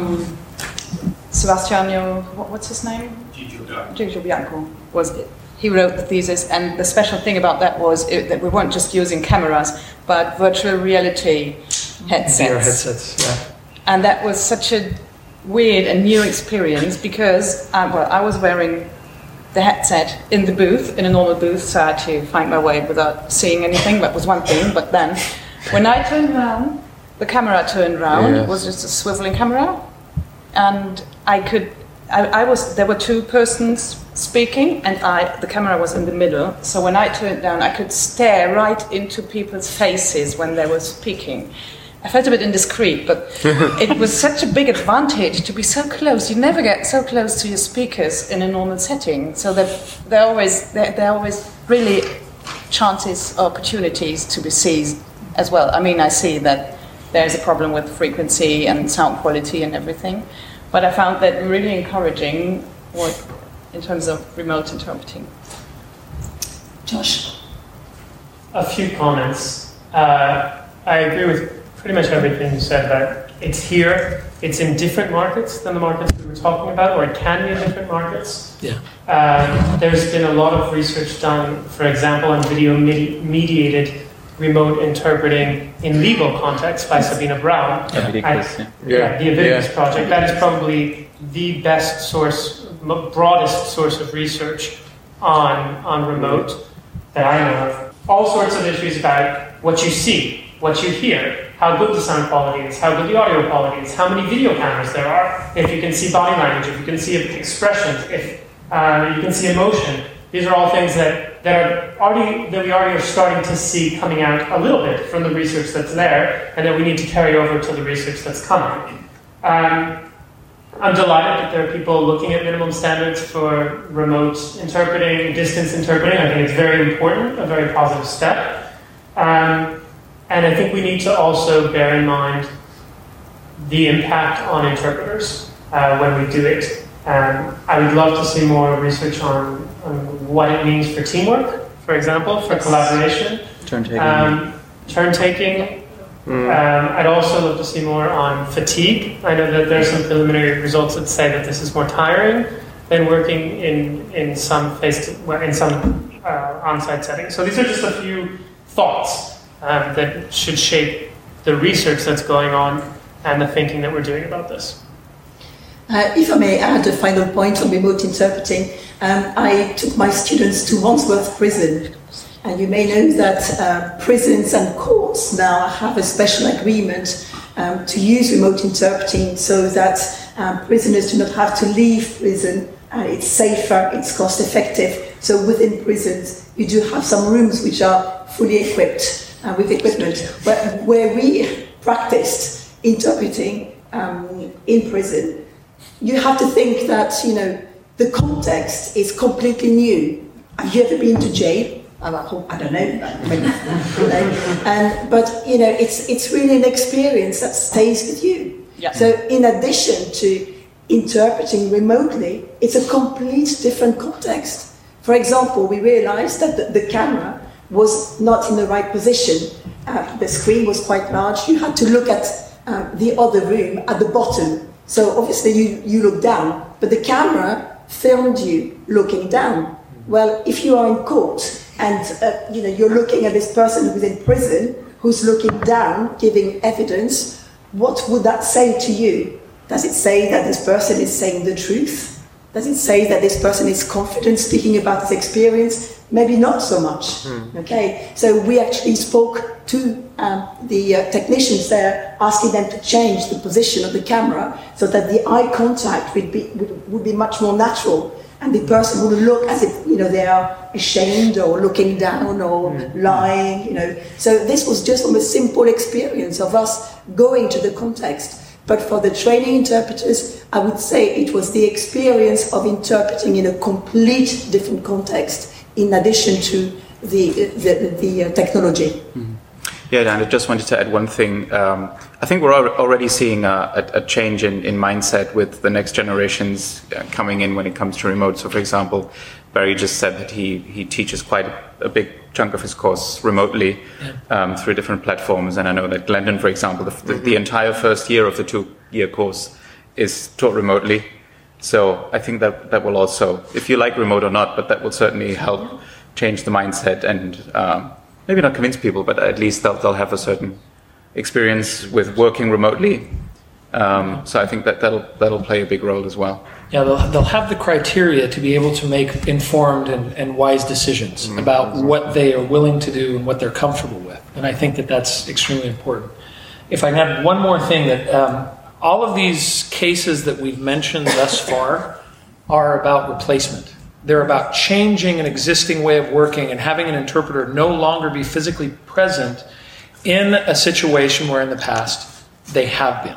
Sebastiano, what's his name? Gigio Bianco. He wrote the thesis, and the special thing about that was that we weren't just using cameras, but virtual reality headsets. And that was such a weird and new experience because I was wearing the headset in the booth, in a normal booth, so I had to find my way without seeing anything. That was one thing. But then, when I turned around, the camera turned around. It was just a swiveling camera, and there were two persons speaking, and the camera was in the middle. So when I turned down, I could stare right into people's faces when they were speaking. I felt a bit indiscreet, but it was such a big advantage to be so close. You never get so close to your speakers in a normal setting. So there are always really chances, opportunities to be seized as well. I mean, I see that there's a problem with frequency and sound quality and everything, but I found that really encouraging in terms of remote interpreting. Josh? A few comments. I agree with pretty much everything you said about it's here. It's in different markets than the markets we were talking about, or it can be in different markets. Yeah. There's been a lot of research done, for example, on video-mediated remote interpreting in legal context by Sabina Brown. The Avidicus Project. That is probably the best source broadest source of research on remote that I know of. All sorts of issues about what you see, what you hear, how good the sound quality is, how good the audio quality is, how many video cameras there are, if you can see body language, if you can see expressions, if you can see emotion. These are all things that we already are starting to see coming out a little bit from the research that's there, and that we need to carry over to the research that's coming. I'm delighted that there are people looking at minimum standards for remote interpreting, distance interpreting. I think it's very important, a very positive step. And I think we need to also bear in mind the impact on interpreters when we do it. I would love to see more research on what it means for teamwork, for example, for collaboration. Turn-taking. I'd also love to see more on fatigue. I know that there's some preliminary results that say that this is more tiring than working in some on-site settings. So these are just a few thoughts that should shape the research that's going on and the thinking that we're doing about this. If I may add a final point on remote interpreting, I took my students to Wandsworth Prison. And you may know that prisons and courts now have a special agreement to use remote interpreting so that prisoners do not have to leave prison. It's safer, it's cost effective. So within prisons, you do have some rooms which are fully equipped with equipment. But where we practiced interpreting in prison, you have to think that, the context is completely new. Have you ever been to jail? I don't know, but it's really an experience that stays with you. Yeah. So in addition to interpreting remotely, it's a complete different context. For example, we realized that the camera was not in the right position. The screen was quite large. You had to look at the other room at the bottom. So obviously you look down, but the camera filmed you looking down. Well, if you are in court, and you're looking at this person who's in prison, who's looking down, giving evidence, what would that say to you? Does it say that this person is saying the truth? Does it say that this person is confident speaking about his experience? Maybe not so much. Okay, so we actually spoke to the technicians there, asking them to change the position of the camera so that the eye contact would be much more natural. And the person would look as if, they are ashamed or looking down or lying, So this was just from a simple experience of us going to the context. But for the training interpreters, I would say it was the experience of interpreting in a complete different context in addition to the technology. Mm-hmm. Yeah, Dan, I just wanted to add one thing. I think we're already seeing a change in mindset with the next generations coming in when it comes to remote. So, for example, Barry just said that he teaches quite a big chunk of his course remotely through different platforms. And I know that Glendon, for example, the entire first year of the 2-year course is taught remotely. So I think that will also, if you like remote or not, but that will certainly help change the mindset and maybe not convince people, but at least they'll have a certain experience with working remotely. So I think that'll play a big role as well. Yeah, they'll have the criteria to be able to make informed and wise decisions about what they are willing to do and what they're comfortable with. And I think that's extremely important. If I can add one more thing, that all of these cases that we've mentioned thus far are about replacement. They're about changing an existing way of working and having an interpreter no longer be physically present in a situation where in the past they have been.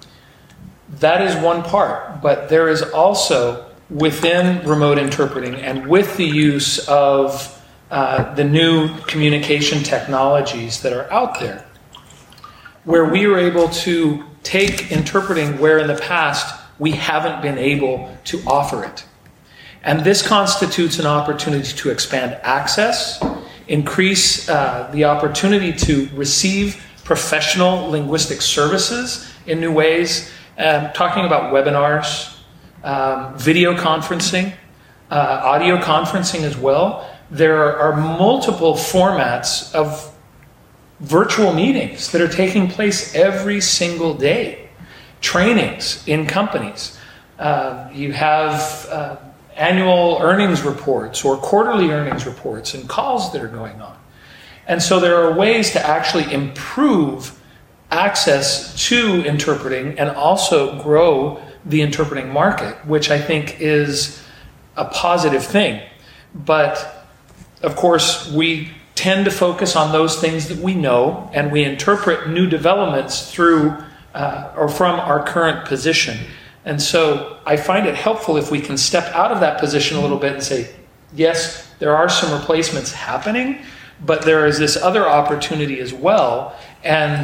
That is one part, but there is also within remote interpreting and with the use of the new communication technologies that are out there, where we are able to take interpreting where in the past we haven't been able to offer it. And this constitutes an opportunity to expand access, increase the opportunity to receive professional linguistic services in new ways, talking about webinars, video conferencing, audio conferencing as well. There are multiple formats of virtual meetings that are taking place every single day, trainings in companies. You have annual earnings reports or quarterly earnings reports and calls that are going on. And so there are ways to actually improve access to interpreting and also grow the interpreting market, which I think is a positive thing. But of course, we tend to focus on those things that we know, and we interpret new developments through or from our current position. And so I find it helpful if we can step out of that position a little bit and say, yes, there are some replacements happening, but there is this other opportunity as well. And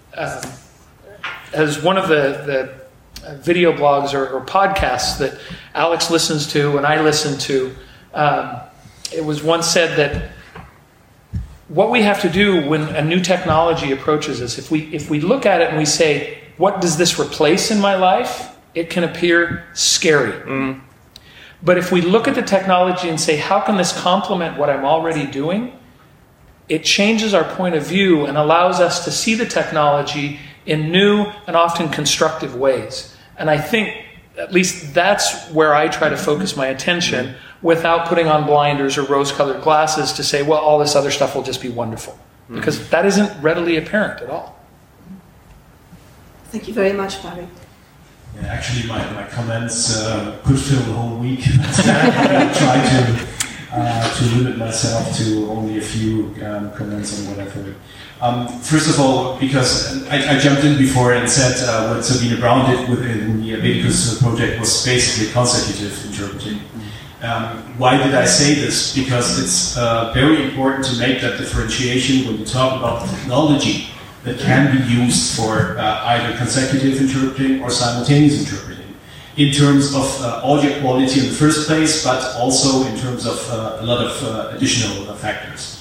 as one of the video blogs or podcasts that Alex listens to and I listen to, it was once said that what we have to do when a new technology approaches us, if we look at it and we say, what does this replace in my life? It can appear scary. But if we look at the technology and say, how can this complement what I'm already doing? It changes our point of view and allows us to see the technology in new and often constructive ways. And I think at least that's where I try to focus my attention without putting on blinders or rose-colored glasses to say, well, all this other stuff will just be wonderful. Because that isn't readily apparent at all. Thank you very much, Barry. Yeah, actually, my comments could fill the whole week. I try to limit myself to only a few comments on what I've heard. First of all, because I jumped in before and said what Sabine Brown did within the Abedicus project was basically consecutive interpreting. Why did I say this? Because it's very important to make that differentiation when you talk about the technology that can be used for either consecutive interpreting or simultaneous interpreting, in terms of audio quality in the first place, but also in terms of a lot of additional factors.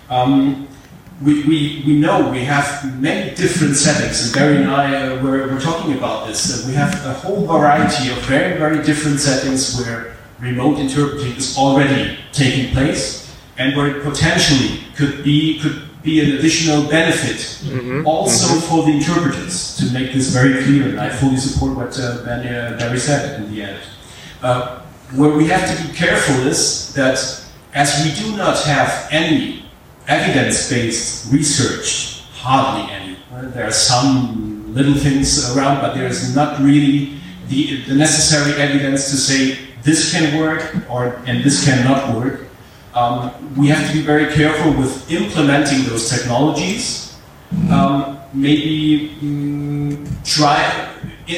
We know we have many different settings, and Barry and I we're talking about this. We have a whole variety of very, very different settings where remote interpreting is already taking place, and where it potentially could be an additional benefit also for the interpreters, to make this very clear. And I fully support what Barry said in the end. Where we have to be careful is that as we do not have any evidence-based research, hardly any. There are some little things around, but there is not really the necessary evidence to say this can work and this cannot work. We have to be very careful with implementing those technologies. Maybe try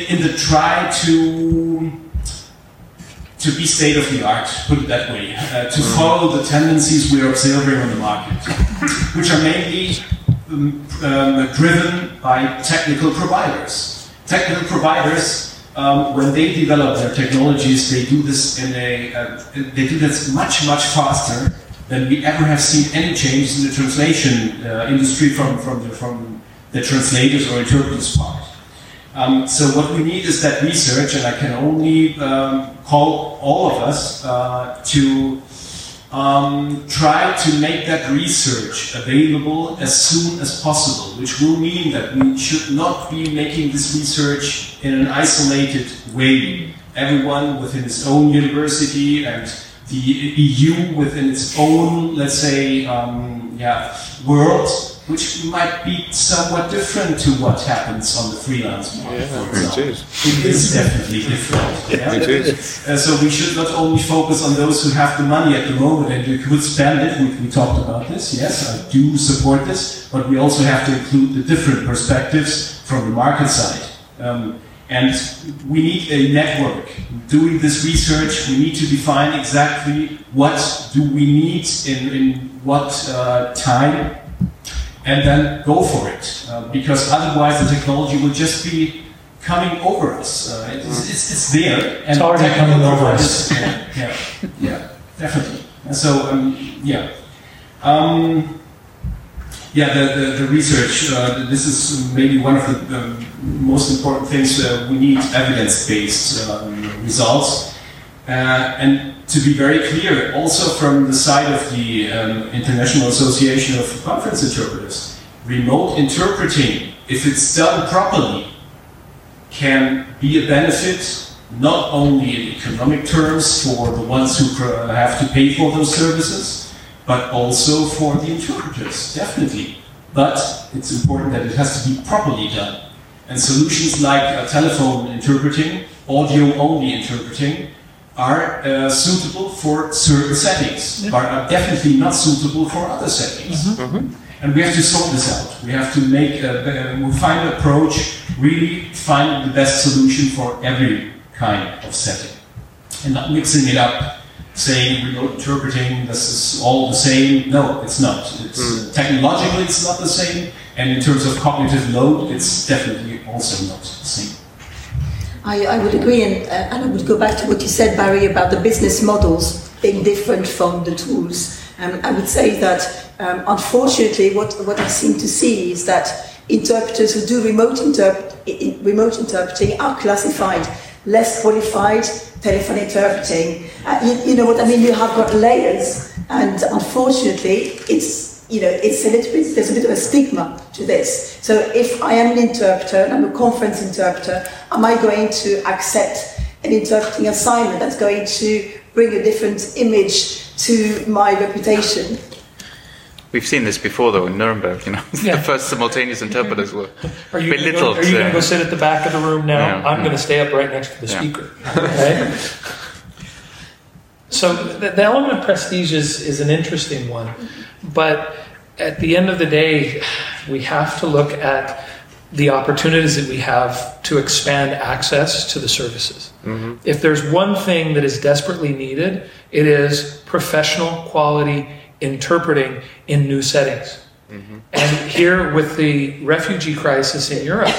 to be state of the art, put it that way, to follow the tendencies we are observing on the market, which are mainly driven by technical providers. Technical providers, when they develop their technologies, they do this much faster than we ever have seen any changes in the translation industry from the translators or interpreters part. So what we need is that research, and I can only call all of us to try to make that research available as soon as possible, which will mean that we should not be making this research in an isolated way. Everyone within its own university and the EU within its own, let's say, world, which might be somewhat different to what happens on the freelance market. It is definitely different. So we should not only focus on those who have the money at the moment and who could spend it. We talked about this. Yes, I do support this, but we also have to include the different perspectives from the market side. And we need a network. Doing this research, we need to define exactly what do we need in what time, and then go for it, because otherwise the technology will just be coming over us. It's there. And it's already coming over us. Yeah, definitely. And so, the research, this is maybe one of the most important things. We need evidence-based results. And to be very clear, also from the side of the International Association of Conference Interpreters, remote interpreting, if it's done properly, can be a benefit not only in economic terms for the ones who have to pay for those services, but also for the interpreters, definitely. But it's important that it has to be properly done. And solutions like telephone interpreting, audio-only interpreting, are suitable for certain settings, but are definitely not suitable for other settings. And we have to sort this out. We have to make find an approach, really find the best solution for every kind of setting. And not mixing it up, saying remote interpreting, this is all the same. No, it's not. It's technologically it's not the same, and in terms of cognitive load, it's definitely also not the same. I would agree, and I would go back to what you said, Barry, about the business models being different from the tools. I would say that, unfortunately, what I seem to see is that interpreters who do remote interpreting are classified less qualified telephone interpreting. You know what I mean? You have got layers, and unfortunately, it's a little bit. There's a bit of a stigma to this. So if I am an interpreter and I'm a conference interpreter, am I going to accept an interpreting assignment that's going to bring a different image to my reputation? We've seen this before, though, in Nuremberg. The first simultaneous interpreters were belittled. Are you going to go sit at the back of the room now? Yeah. I'm going to stay up right next to the speaker. Okay? So the element of prestige is an interesting one, but at the end of the day, we have to look at the opportunities that we have to expand access to the services. If there's one thing that is desperately needed, it is professional quality interpreting in new settings. And here with the refugee crisis in Europe,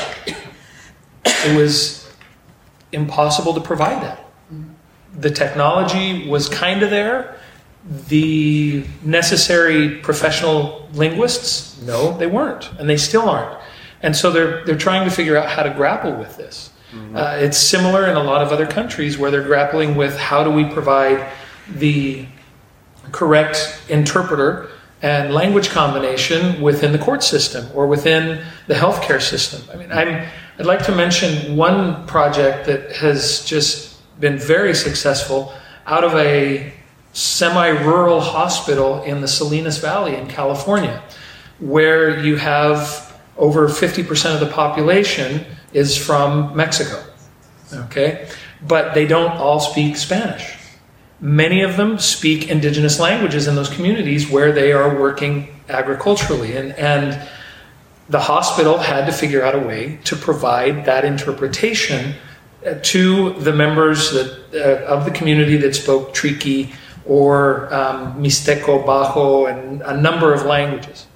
it was impossible to provide that. The technology was kind of there. The necessary professional linguists, no, they weren't, and they still aren't. And so they're trying to figure out how to grapple with this. It's similar in a lot of other countries where they're grappling with how do we provide the correct interpreter and language combination within the court system or within the healthcare system. I mean, I'd like to mention one project that has just been very successful out of a semi-rural hospital in the Salinas Valley in California, where you have over 50% of the population is from Mexico, okay? But they don't all speak Spanish. Many of them speak indigenous languages in those communities where they are working agriculturally. And the hospital had to figure out a way to provide that interpretation to the members of the community that spoke Triqui or Mixteco, Bajo, and a number of languages.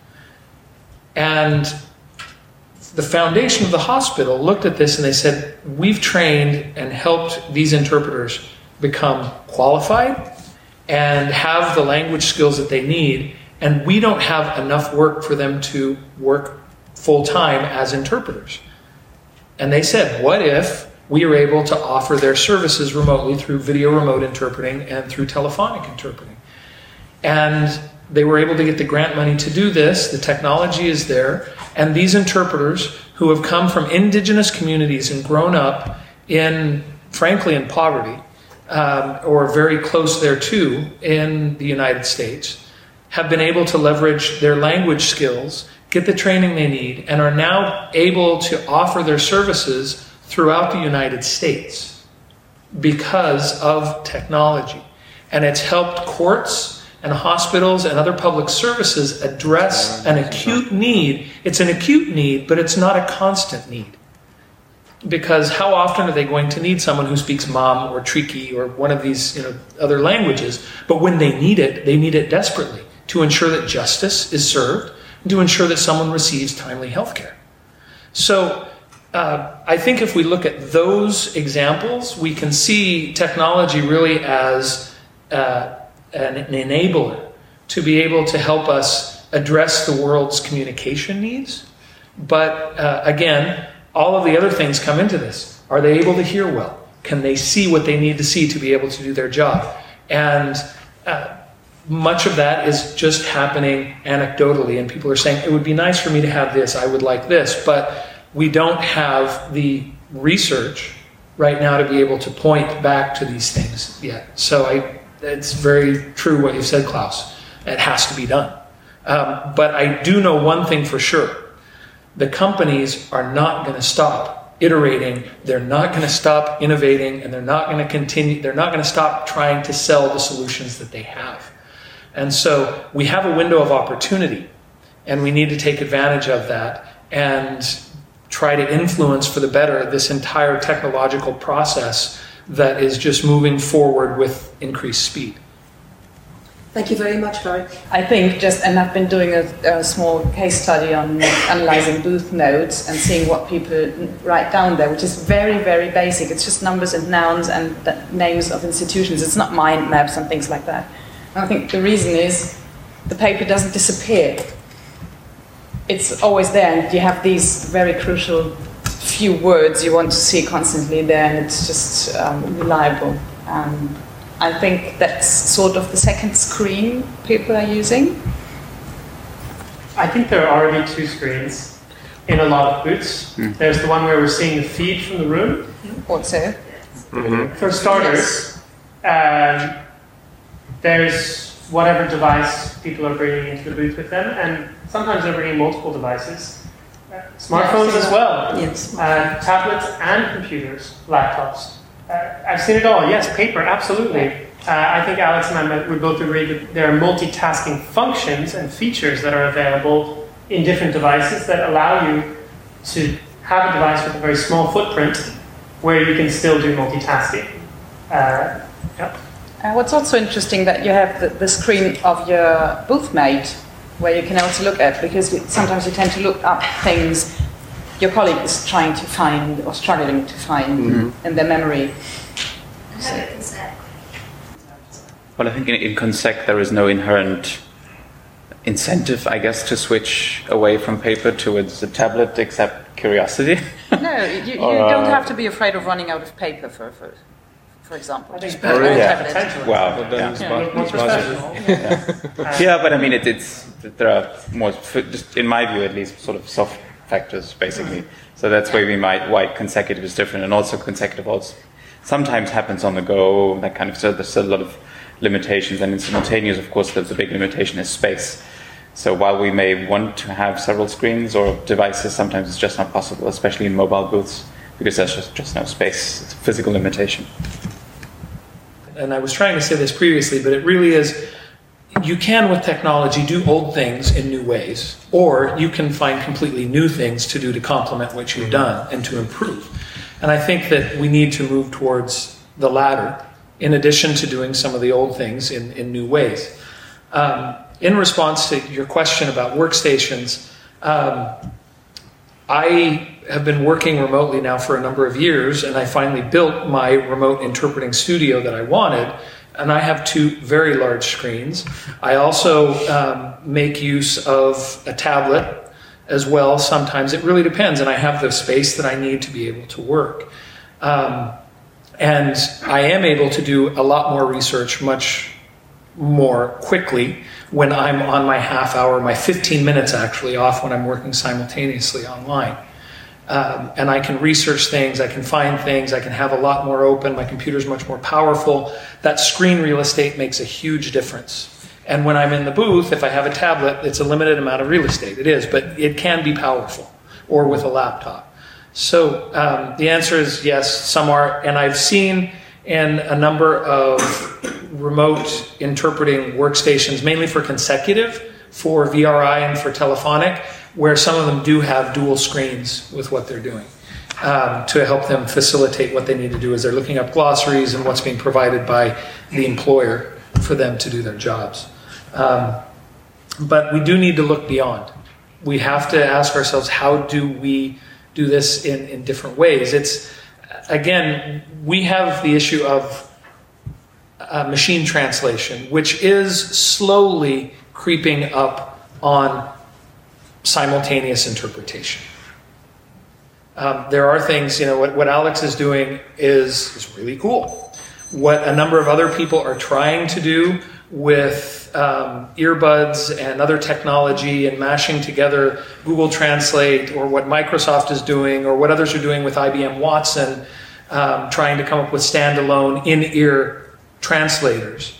And the foundation of the hospital looked at this and they said, we've trained and helped these interpreters become qualified and have the language skills that they need, and we don't have enough work for them to work full-time as interpreters. And they said, what if we are able to offer their services remotely through video remote interpreting and through telephonic interpreting? And they were able to get the grant money to do this. The technology is there. And these interpreters who have come from indigenous communities and grown up frankly, in poverty, or very close thereto in the United States, have been able to leverage their language skills, get the training they need, and are now able to offer their services throughout the United States because of technology. And it's helped courts and hospitals and other public services address an acute need. It's an acute need, but it's not a constant need. Because how often are they going to need someone who speaks Mam or Triqui or one of these other languages? But when they need it desperately to ensure that justice is served and to ensure that someone receives timely health care. So I think if we look at those examples, we can see technology really as an enabler to be able to help us address the world's communication needs. But again, all of the other things come into this. Are they able to hear well? Can they see what they need to see to be able to do their job? And much of that is just happening anecdotally. And people are saying, it would be nice for me to have this, I would like this. But we don't have the research right now to be able to point back to these things yet. So it's very true what you said, Klaus. It has to be done. But I do know one thing for sure. The companies are not going to stop iterating. They're not going to stop innovating, and they're not going to continue. They're not going to stop trying to sell the solutions that they have. And so we have a window of opportunity, and we need to take advantage of that and try to influence for the better this entire technological process that is just moving forward with increased speed. Thank you very much, Laurie. I think and I've been doing a small case study on analyzing booth notes and seeing what people write down there, which is very, very basic. It's just numbers and nouns and the names of institutions. It's not mind maps and things like that. And I think the reason is the paper doesn't disappear. It's always there, and you have these very crucial few words you want to see constantly there, and it's just reliable. I think that's sort of the second screen people are using. I think there are already two screens in a lot of booths. There's the one where we're seeing the feed from the room. Also. For starters, there's whatever device people are bringing into the booth with them, and sometimes they're bringing multiple devices. Smartphones as well, Yes. Tablets and computers, laptops. I've seen it all. Yes, paper, absolutely. I think Alex and I would both agree that there are multitasking functions and features that are available in different devices that allow you to have a device with a very small footprint where you can still do multitasking. What's also interesting that you have the screen of your booth mate where you can also look at, because sometimes you tend to look up things your colleague is trying to find or struggling to find in their memory. Well, I think in Consec there is no inherent incentive, I guess, to switch away from paper towards the tablet, except curiosity. No, you don't have to be afraid of running out of paper, for example. I think Wow. Yeah, but I mean, there are more, just in my view at least, sort of soft factors, basically. So that's why consecutive is different, and also consecutive also sometimes happens on the go, that kind of, so there's still a lot of limitations, and in simultaneous, of course, the big limitation is space. So while we may want to have several screens or devices, sometimes it's just not possible, especially in mobile booths, because there's just no space. It's a physical limitation. And I was trying to say this previously, but it really is, you can, with technology, do old things in new ways, or you can find completely new things to do to complement what you've done and to improve. And I think that we need to move towards the latter, in addition to doing some of the old things in new ways. In response to your question about workstations, I have been working remotely now for a number of years, and I finally built my remote interpreting studio that I wanted, and I have two very large screens. I also make use of a tablet as well sometimes. It really depends, and I have the space that I need to be able to work. And I am able to do a lot more research much more quickly when I'm on my half hour, my 15 minutes actually off when I'm working simultaneously online. And I can research things, I can find things, I can have a lot more open, my computer's much more powerful. That screen real estate makes a huge difference. And when I'm in the booth, if I have a tablet, it's a limited amount of real estate. It is, but it can be powerful, or with a laptop. So the answer is yes, some are, and I've seen in a number of remote interpreting workstations, mainly for consecutive, for VRI and for telephonic, where some of them do have dual screens with what they're doing to help them facilitate what they need to do as they're looking up glossaries and what's being provided by the employer for them to do their jobs. But we do need to look beyond. We have to ask ourselves, how do we do this in different ways? It's, again, we have the issue of machine translation, which is slowly creeping up on simultaneous interpretation. There are things, what Alex is doing is really cool. What a number of other people are trying to do with earbuds and other technology and mashing together Google Translate, or what Microsoft is doing, or what others are doing with IBM Watson, trying to come up with standalone in-ear translators.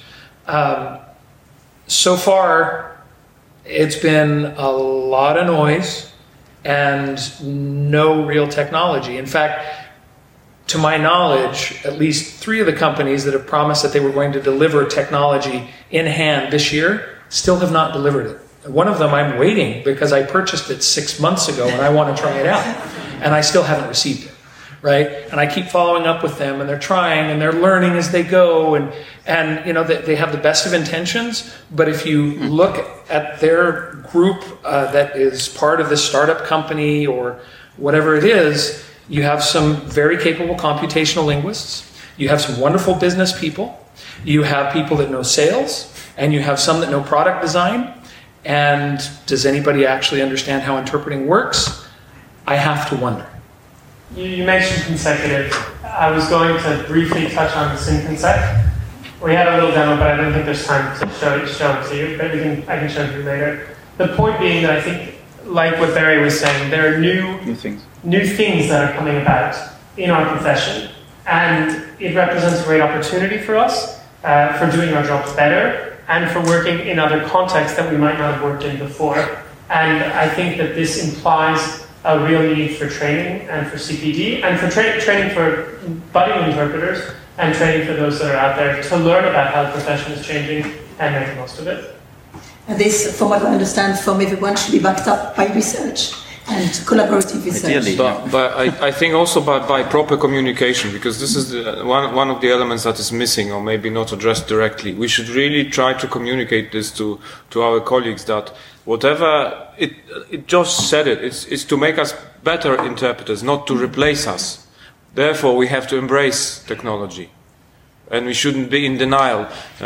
So far, it's been a lot of noise and no real technology. In fact, to my knowledge, at least 3 of the companies that have promised that they were going to deliver technology in hand this year still have not delivered it. One of them I'm waiting because I purchased it 6 months ago and I want to try it out. And I still haven't received it, right? And I keep following up with them and they're trying and they're learning as they go. And you know, they have the best of intentions. But if you look at their group that is part of this startup company or whatever it is, you have some very capable computational linguists. You have some wonderful business people. You have people that know sales. And you have some that know product design. And does anybody actually understand how interpreting works? I have to wonder. You mentioned consecutive. I was going to briefly touch on synconsec. We had a little demo, but I don't think there's time to show it to you. But I can show it to you later. The point being that I think, like what Barry was saying, there are new things that are coming about in our profession. And it represents a great opportunity for us for doing our jobs better and for working in other contexts that we might not have worked in before. And I think that this implies a real need for training and for CPD and for training for budding interpreters and training for those that are out there to learn about how the profession is changing and make the most of it. And this, from what I understand from everyone, should be backed up by research and collaborative research. Ideally, but I think also by proper communication, because this is one of the elements that is missing or maybe not addressed directly. We should really try to communicate this to our colleagues that whatever, it just said it's to make us better interpreters, not to replace us. Therefore, we have to embrace technology. And we shouldn't be in denial.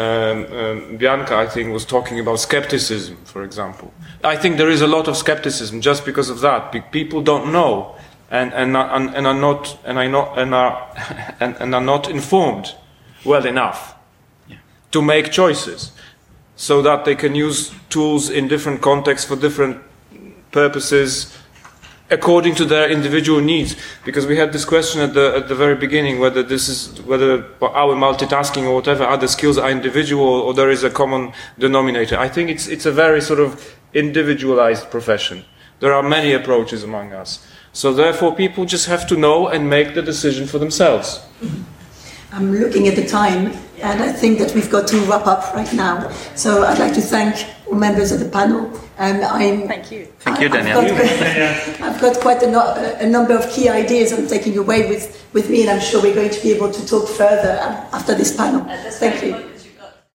Bianca, I think, was talking about skepticism, for example. I think there is a lot of skepticism just because of that. People don't know and are not informed well enough to make choices, so that they can use tools in different contexts for different purposes, according to their individual needs. Because we had this question at the very beginning, whether our multitasking or whatever other skills are individual or there is a common denominator. I think it's a very sort of individualized profession. There are many approaches among us. So therefore people just have to know and make the decision for themselves. I'm looking at the time, and I think that we've got to wrap up right now. So I'd like to thank all members of the panel. Thank you. Thank you, Daniel. I've got quite a number of key ideas I'm taking away with me, and I'm sure we're going to be able to talk further after this panel. Thank you.